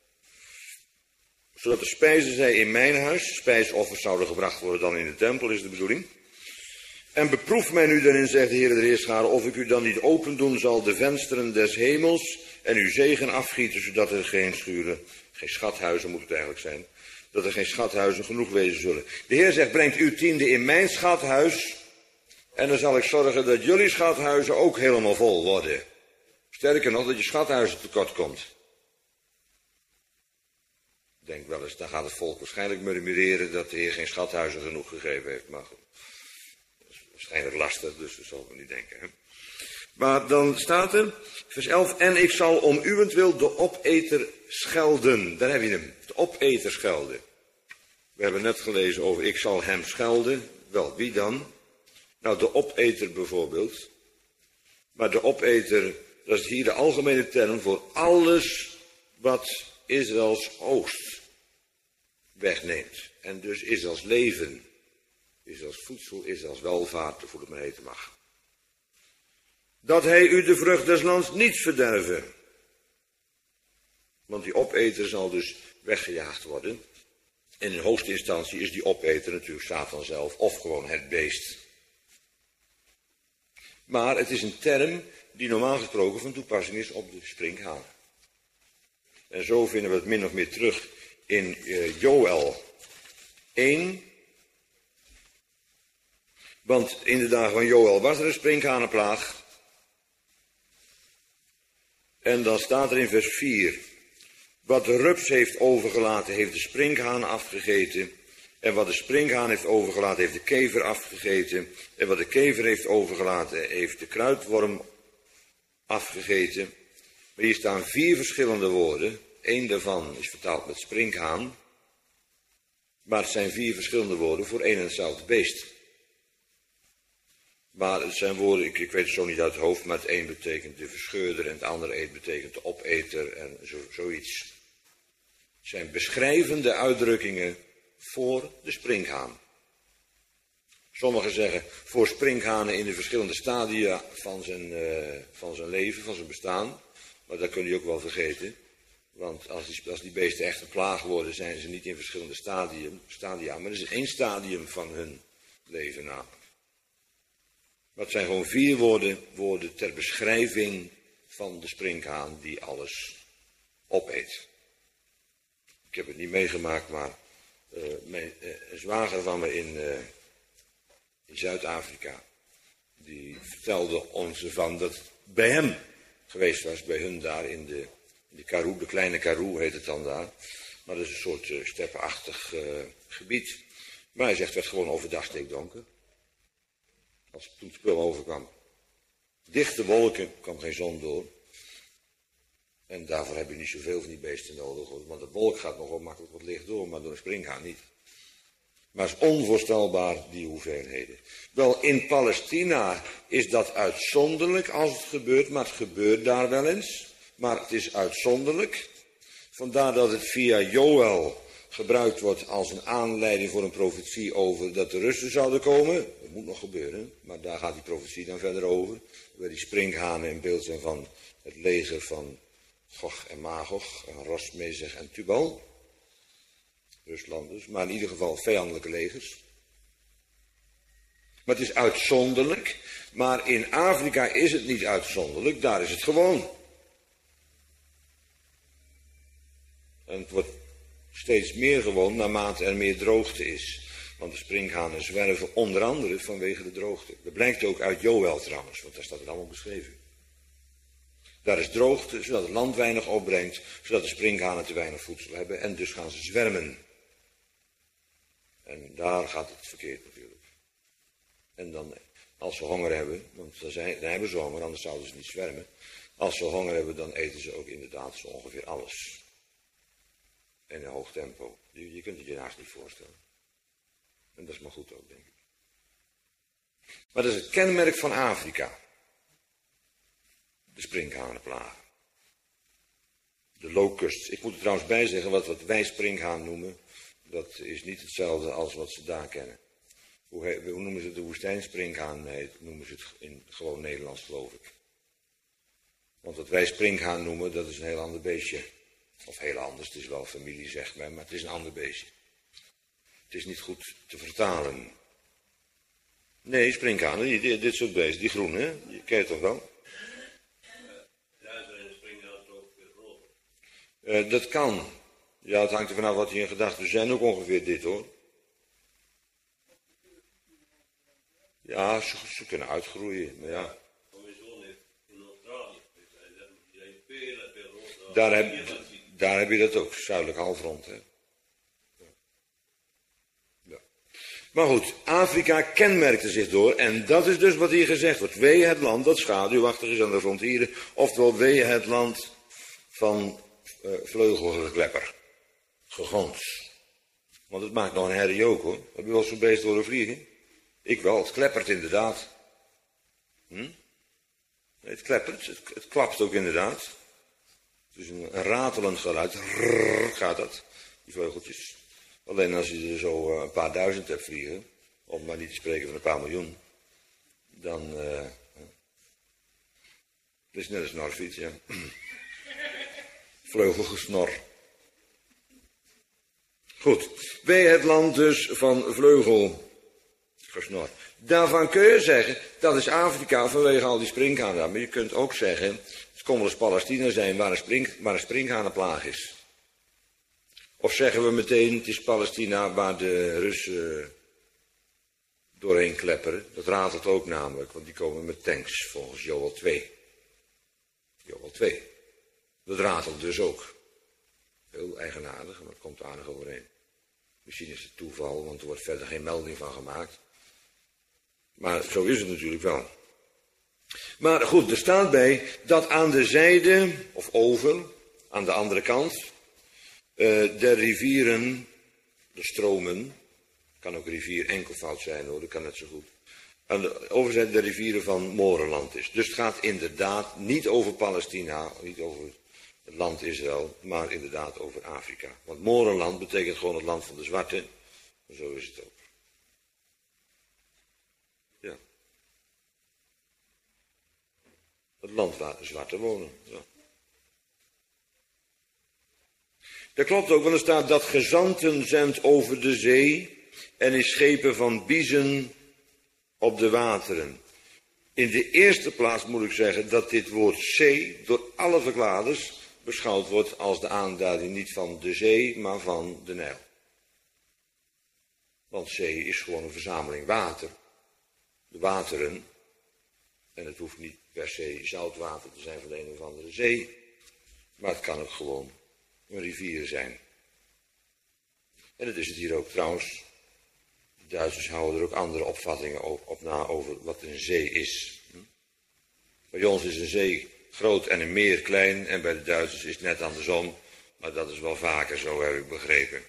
Zodat de spijzen zij in mijn huis, spijsoffers zouden gebracht worden dan in de tempel, is de bedoeling. En beproef mij nu daarin, zegt de Heer der Heerscharen, of ik u dan niet open doen zal de vensteren des hemels en uw zegen afgieten, zodat er geen schuren, geen schathuizen moet het eigenlijk zijn, dat er geen schathuizen genoeg wezen zullen. De Heer zegt, brengt uw tiende in mijn schathuis en dan zal ik zorgen dat jullie schathuizen ook helemaal vol worden. Sterker nog, dat je schathuizen tekort komt. Ik denk wel eens, dan gaat het volk waarschijnlijk murmureren dat de Heer geen schathuizen genoeg gegeven heeft. Maar goed, dat is waarschijnlijk lastig, dus dat zal ik niet denken. Hè? Maar dan staat er, vers elf, en ik zal om uwentwil de opeter schelden. Daar heb je hem, de opeter schelden. We hebben net gelezen over, ik zal hem schelden. Wel, wie dan? Nou, de opeter bijvoorbeeld. Maar de opeter, dat is hier de algemene term voor alles wat Israëls oogst wegneemt. En dus Israëls leven, Israëls voedsel, Israëls welvaart, hoe het maar heten mag. Dat hij u de vrucht des lands niet verderven. Want die opeter zal dus weggejaagd worden. En in hoogste instantie is die opeter natuurlijk Satan zelf of gewoon het beest. Maar het is een term die normaal gesproken van toepassing is op de sprinkhaan. En zo vinden we het min of meer terug in uh, Joël één. Want in de dagen van Joël was er een sprinkhanenplaag. En dan staat er in vers vier. Wat de rups heeft overgelaten, heeft de sprinkhaan afgegeten. En wat de sprinkhaan heeft overgelaten, heeft de kever afgegeten. En wat de kever heeft overgelaten, heeft de kruidworm afgegeten. Maar hier staan vier verschillende woorden. Eén daarvan is vertaald met sprinkhaan. Maar het zijn vier verschillende woorden voor één en hetzelfde beest. Maar het zijn woorden, ik, ik weet het zo niet uit het hoofd, maar het een betekent de verscheurder en het andere eet betekent de opeter en zo, zoiets. Het zijn beschrijvende uitdrukkingen voor de sprinkhaan. Sommigen zeggen voor sprinkhanen in de verschillende stadia van zijn, uh, van zijn leven, van zijn bestaan. Maar dat kun je ook wel vergeten. Want als die, als die beesten echt een plaag worden, zijn ze niet in verschillende stadium, stadia, maar er is één stadium van hun leven namelijk. Maar het zijn gewoon vier woorden, woorden ter beschrijving van de sprinkhaan die alles opeet. Ik heb het niet meegemaakt, maar uh, mijn, uh, een zwager van me in, uh, in Zuid-Afrika, die vertelde ons ervan dat het bij hem geweest was, bij hun daar in de, in de Karoo, de kleine Karoo heet het dan daar. Maar dat is een soort uh, steppenachtig uh, gebied. Maar hij zegt, het werd gewoon overdag stikdonker. Als toen het spul overkwam. Dichte wolken, kwam geen zon door. En daarvoor heb je niet zoveel van die beesten nodig. Want de wolk gaat nogal makkelijk wat licht door, maar door een sprinkhaan niet. Maar het is onvoorstelbaar, die hoeveelheden. Wel, in Palestina is dat uitzonderlijk als het gebeurt, maar het gebeurt daar wel eens. Maar het is uitzonderlijk. Vandaar dat het via Joël gebruikt wordt als een aanleiding voor een profetie over dat de Russen zouden komen. Dat moet nog gebeuren, maar daar gaat die profetie dan verder over. Waar die sprinkhanen in beeld zijn van het leger van Gog en Magog, en Ros, Mezeg en Tubal. Rusland dus, maar in ieder geval vijandelijke legers. Maar het is uitzonderlijk, maar in Afrika is het niet uitzonderlijk, daar is het gewoon. En het wordt steeds meer gewoon naarmate er meer droogte is. Want de sprinkhanen zwerven onder andere vanwege de droogte. Dat blijkt ook uit Joël trouwens, want daar staat het allemaal beschreven. Daar is droogte, zodat het land weinig opbrengt, zodat de sprinkhanen te weinig voedsel hebben en dus gaan ze zwermen. En daar gaat het verkeerd natuurlijk. En dan, als ze honger hebben, want dan, zijn, dan hebben ze honger, anders zouden ze niet zwermen. Als ze honger hebben, dan eten ze ook inderdaad zo ongeveer alles. En in een hoog tempo. Je, je kunt het je naast niet voorstellen. En dat is maar goed ook, denk ik. Maar dat is het kenmerk van Afrika. De sprinkhanenplagen. De locusts. Ik moet er trouwens bij zeggen, wat, wat wij sprinkhaan noemen, dat is niet hetzelfde als wat ze daar kennen. Hoe, hoe noemen ze het? De woestijnsprinkhaan? Nee, noemen ze het in gewoon Nederlands, geloof ik. Want wat wij sprinkhaan noemen, dat is een heel ander beestje. Of heel anders, het is wel familie, zegt men, maar het is een ander beestje. Het is niet goed te vertalen. Nee, sprinkhanen, dit, dit soort beesten, die groene, hè? Die ken je toch wel? Ja, zijn de sprinkhanen toch weer groter? Uh, dat kan. Ja, het hangt er vanaf wat je in gedachten zijn, ook ongeveer dit hoor. Ja, ze, ze kunnen uitgroeien, maar ja. Mijn zoon heeft in Australië, hij zegt, die zijn veel en veel groter. Daar heb, daar heb je dat ook, zuidelijk halfrond, hè. Ja. Maar goed, Afrika kenmerkte zich door, en dat is dus wat hier gezegd wordt. Wee het land dat schaduwachtig is aan de frontieren, oftewel wee het land van uh, vleugelgeklepper. Gegons. Want het maakt nog een herrie ook hoor. Heb je wel zo'n beest horen vliegen? Ik wel, het kleppert inderdaad. Hm? Nee, het kleppert, het, het klapt ook inderdaad. Het is een, een ratelend geluid. Rrrr, gaat dat, die vleugeltjes. Alleen als je er zo uh, een paar duizend hebt vliegen, om maar niet te spreken van een paar miljoen, dan uh, het is net een snorfiets, ja. Vleugelgesnor. Goed, wij het land dus van vleugelgesnor. Daarvan kun je zeggen, dat is Afrika vanwege al die sprinkhanen. Maar je kunt ook zeggen, het kon wel eens Palestina zijn waar een, spring, waar een sprinkhanenplaag is. Of zeggen we meteen, het is Palestina waar de Russen doorheen klepperen. Dat ratelt ook namelijk, want die komen met tanks volgens Joel twee. Joel twee. Dat ratelt dus ook. Heel eigenaardig, maar het komt aardig overeen. Misschien is het toeval, want er wordt verder geen melding van gemaakt. Maar zo is het natuurlijk wel. Maar goed, er staat bij dat aan de zijde, of over, aan de andere kant, uh, der rivieren, de stromen, kan ook rivier enkelvoud zijn hoor, dat kan net zo goed. Aan de overzijde der rivieren van Morenland is. Dus het gaat inderdaad niet over Palestina, niet over het land Israël, maar inderdaad over Afrika. Want Morenland betekent gewoon het land van de zwarte. Maar zo is het ook. Ja. Het land waar de zwarten wonen. Ja. Dat klopt ook, want er staat dat gezanten zendt over de zee en in schepen van biezen op de wateren. In de eerste plaats moet ik zeggen dat dit woord zee door alle verklaarders beschouwd wordt als de aanduiding niet van de zee, maar van de Nijl. Want zee is gewoon een verzameling water. De wateren, en het hoeft niet per se zoutwater te zijn van de een of andere zee, maar het kan ook gewoon een rivier zijn. En dat is het hier ook trouwens. De Duitsers houden er ook andere opvattingen op, op na over wat een zee is. Bij ons is een zee groot en een meer klein, en bij de Duitsers is het net andersom. Maar dat is wel vaker zo, heb ik begrepen.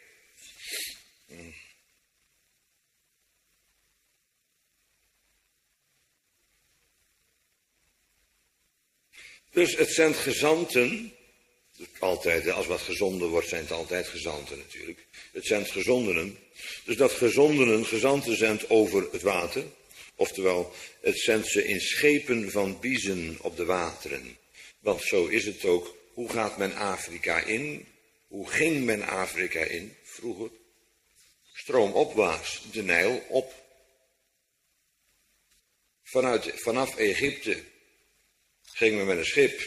Dus het zijn gezanten, altijd, als wat gezonden wordt, zijn het altijd gezanten natuurlijk. Het zijn gezondenen. Dus dat gezondenen gezanten zendt over het water. Oftewel, het zendt ze in schepen van biezen op de wateren. Want zo is het ook. Hoe gaat men Afrika in? Hoe ging men Afrika in vroeger? Stroomopwaarts, de Nijl op. Vanuit, vanaf Egypte ging men met een schip.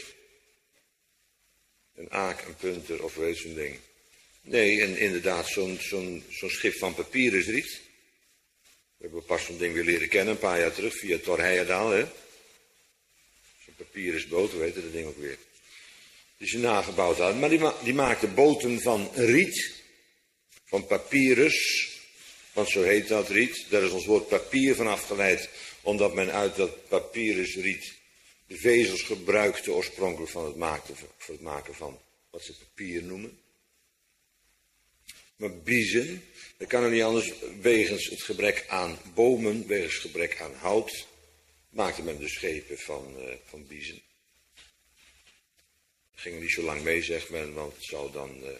Een aak, een punter of weet zo'n ding. Nee, en inderdaad zo'n zo'n zo'n schip van papyrusriet. We hebben pas zo'n ding weer leren kennen, een paar jaar terug, via Tor Heyerdahl, hè. Zo'n papyrusboot, hoe heette dat ding ook weer. Die ze nagebouwd hadden. Maar die, ma die maakten boten van riet, van papyrus, want zo heet dat riet. Daar is ons woord papier van afgeleid, omdat men uit dat papyrusriet de vezels gebruikte oorspronkelijk van het maken, voor het maken van wat ze papier noemen. Maar biezen, dat kan er niet anders, wegens het gebrek aan bomen, wegens het gebrek aan hout, maakte men de schepen van, uh, van biezen. Gingen niet zo lang mee, zegt men, want het zou dan uh,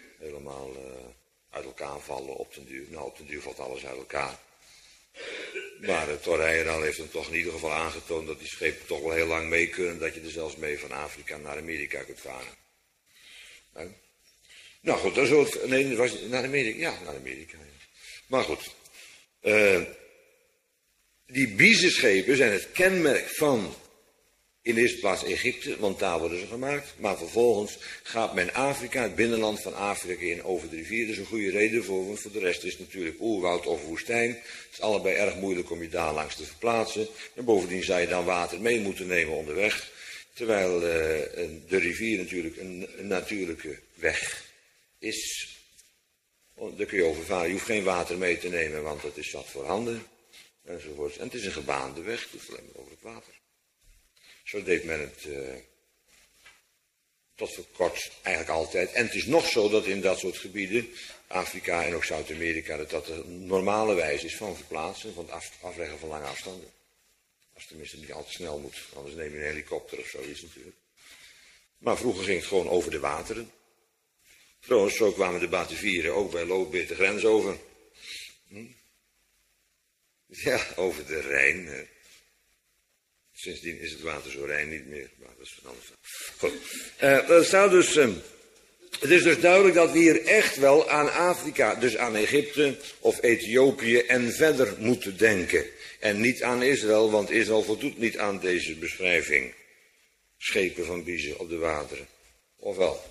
helemaal uh, uit elkaar vallen op den duur. Nou, op den duur valt alles uit elkaar. Maar uh, Torreira heeft hem toch in ieder geval aangetoond dat die schepen toch wel heel lang mee kunnen. Dat je er zelfs mee van Afrika naar Amerika kunt varen. Uh, nou goed, dat is ook... Nee, was naar Amerika. Ja, naar Amerika. Ja. Maar goed. Uh, die biezenschepen zijn het kenmerk van... in de eerste plaats Egypte, want daar worden ze gemaakt. Maar vervolgens gaat men Afrika, het binnenland van Afrika in over de rivier. Dat is een goede reden voor, want voor de rest is het natuurlijk oerwoud of woestijn. Het is allebei erg moeilijk om je daar langs te verplaatsen. En bovendien zou je dan water mee moeten nemen onderweg. Terwijl uh, de rivier natuurlijk een, een natuurlijke weg is. Daar kun je over varen. Je hoeft geen water mee te nemen, want dat is zat voorhanden. Enzovoort. En het is een gebaande weg, het is alleen maar over het water. Zo deed men het uh, tot voor kort eigenlijk altijd. En het is nog zo dat in dat soort gebieden, Afrika en ook Zuid-Amerika, dat dat de normale wijze is van verplaatsen, van het af, afleggen van lange afstanden. Als het tenminste niet al te snel moet, anders neem je een helikopter of zoiets natuurlijk. Maar vroeger ging het gewoon over de wateren. Trouwens, zo kwamen de Batavieren ook bij Loopbeer de grens over. Hm? Ja, over de Rijn. Uh, Sindsdien is het water zo rein niet meer, maar dat is van alles. Goed. Uh, er staat dus, uh, het is dus duidelijk dat we hier echt wel aan Afrika, dus aan Egypte of Ethiopië en verder moeten denken. En niet aan Israël, want Israël voldoet niet aan deze beschrijving. Schepen van biezen op de wateren. Of wel?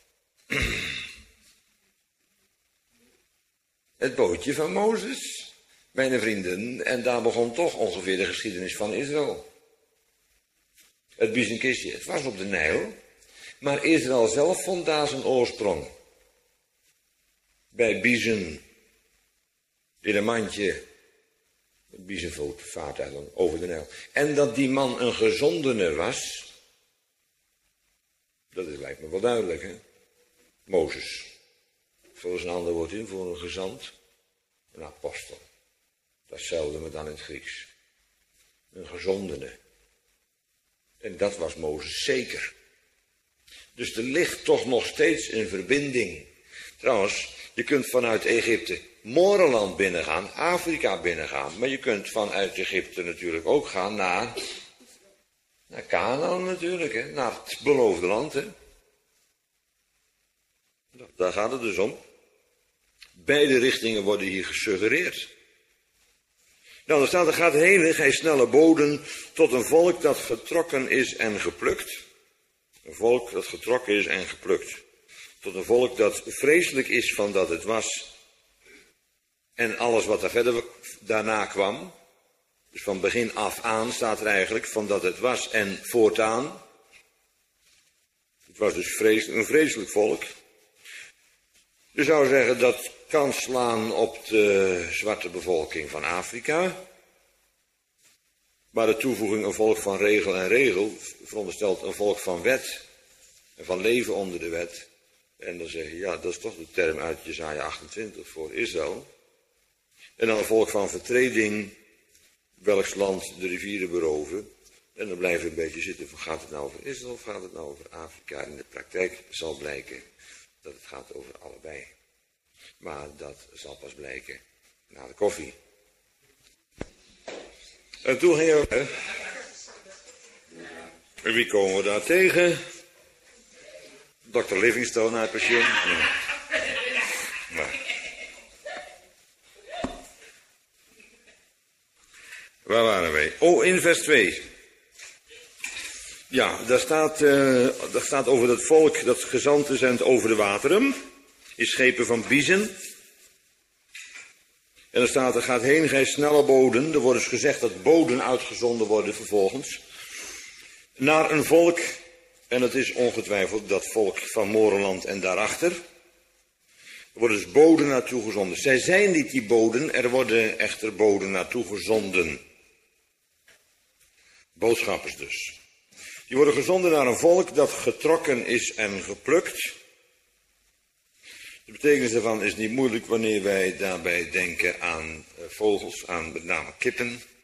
Het bootje van Mozes, mijn vrienden, en daar begon toch ongeveer de geschiedenis van Israël. Het biezenkistje, het was op de Nijl, maar Israël zelf vond daar zijn oorsprong. Bij biezen, in een mandje, een biezenvoet, vaartuig over de Nijl. En dat die man een gezondene was, dat is, lijkt me wel duidelijk, hè. Mozes, volgens een ander woord in voor een gezant, een apostel. Datzelfde, maar dan in het Grieks. Een gezondene. En dat was Mozes zeker. Dus er ligt toch nog steeds een verbinding. Trouwens, je kunt vanuit Egypte Moreland binnengaan, Afrika binnengaan. Maar je kunt vanuit Egypte natuurlijk ook gaan naar, naar Canaan natuurlijk, hè, naar het beloofde land. Hè. Daar gaat het dus om. Beide richtingen worden hier gesuggereerd. Nou, dan staat er, gaat heen, gij snelle boden, tot een volk dat getrokken is en geplukt. Een volk dat getrokken is en geplukt. Tot een volk dat vreselijk is van dat het was. En alles wat er verder daarna kwam. Dus van begin af aan staat er eigenlijk van dat het was en voortaan. Het was dus vreselijk, een vreselijk volk. Je zou zeggen dat kan slaan op de zwarte bevolking van Afrika. Maar de toevoeging een volk van regel en regel veronderstelt een volk van wet en van leven onder de wet. En dan zeg je, ja, dat is toch de term uit Jesaja achtentwintig voor Israël. En dan een volk van vertreding, welks land de rivieren beroven. En dan blijven we een beetje zitten van, gaat het nou over Israël of gaat het nou over Afrika? In de praktijk zal blijken dat het gaat over allebei. Maar dat zal pas blijken na de koffie. En toen gingen we... En wie komen we daar tegen? dokter Livingstone uit pensioen. Ja. Maar. Waar waren wij? Oh, in vers twee. Ja, daar staat, uh, daar staat over dat volk dat gezanten zijn over de wateren. In schepen van biezen. En er staat, er gaat heen, gij snelle boden. Er wordt dus gezegd dat boden uitgezonden worden vervolgens. Naar een volk, en het is ongetwijfeld dat volk van Moreland en daarachter. Er worden dus boden naartoe gezonden. Zij zijn niet die boden, er worden echter boden naartoe gezonden. Boodschappers dus. Die worden gezonden naar een volk dat getrokken is en geplukt. De betekenis daarvan is niet moeilijk wanneer wij daarbij denken aan vogels, aan met name kippen.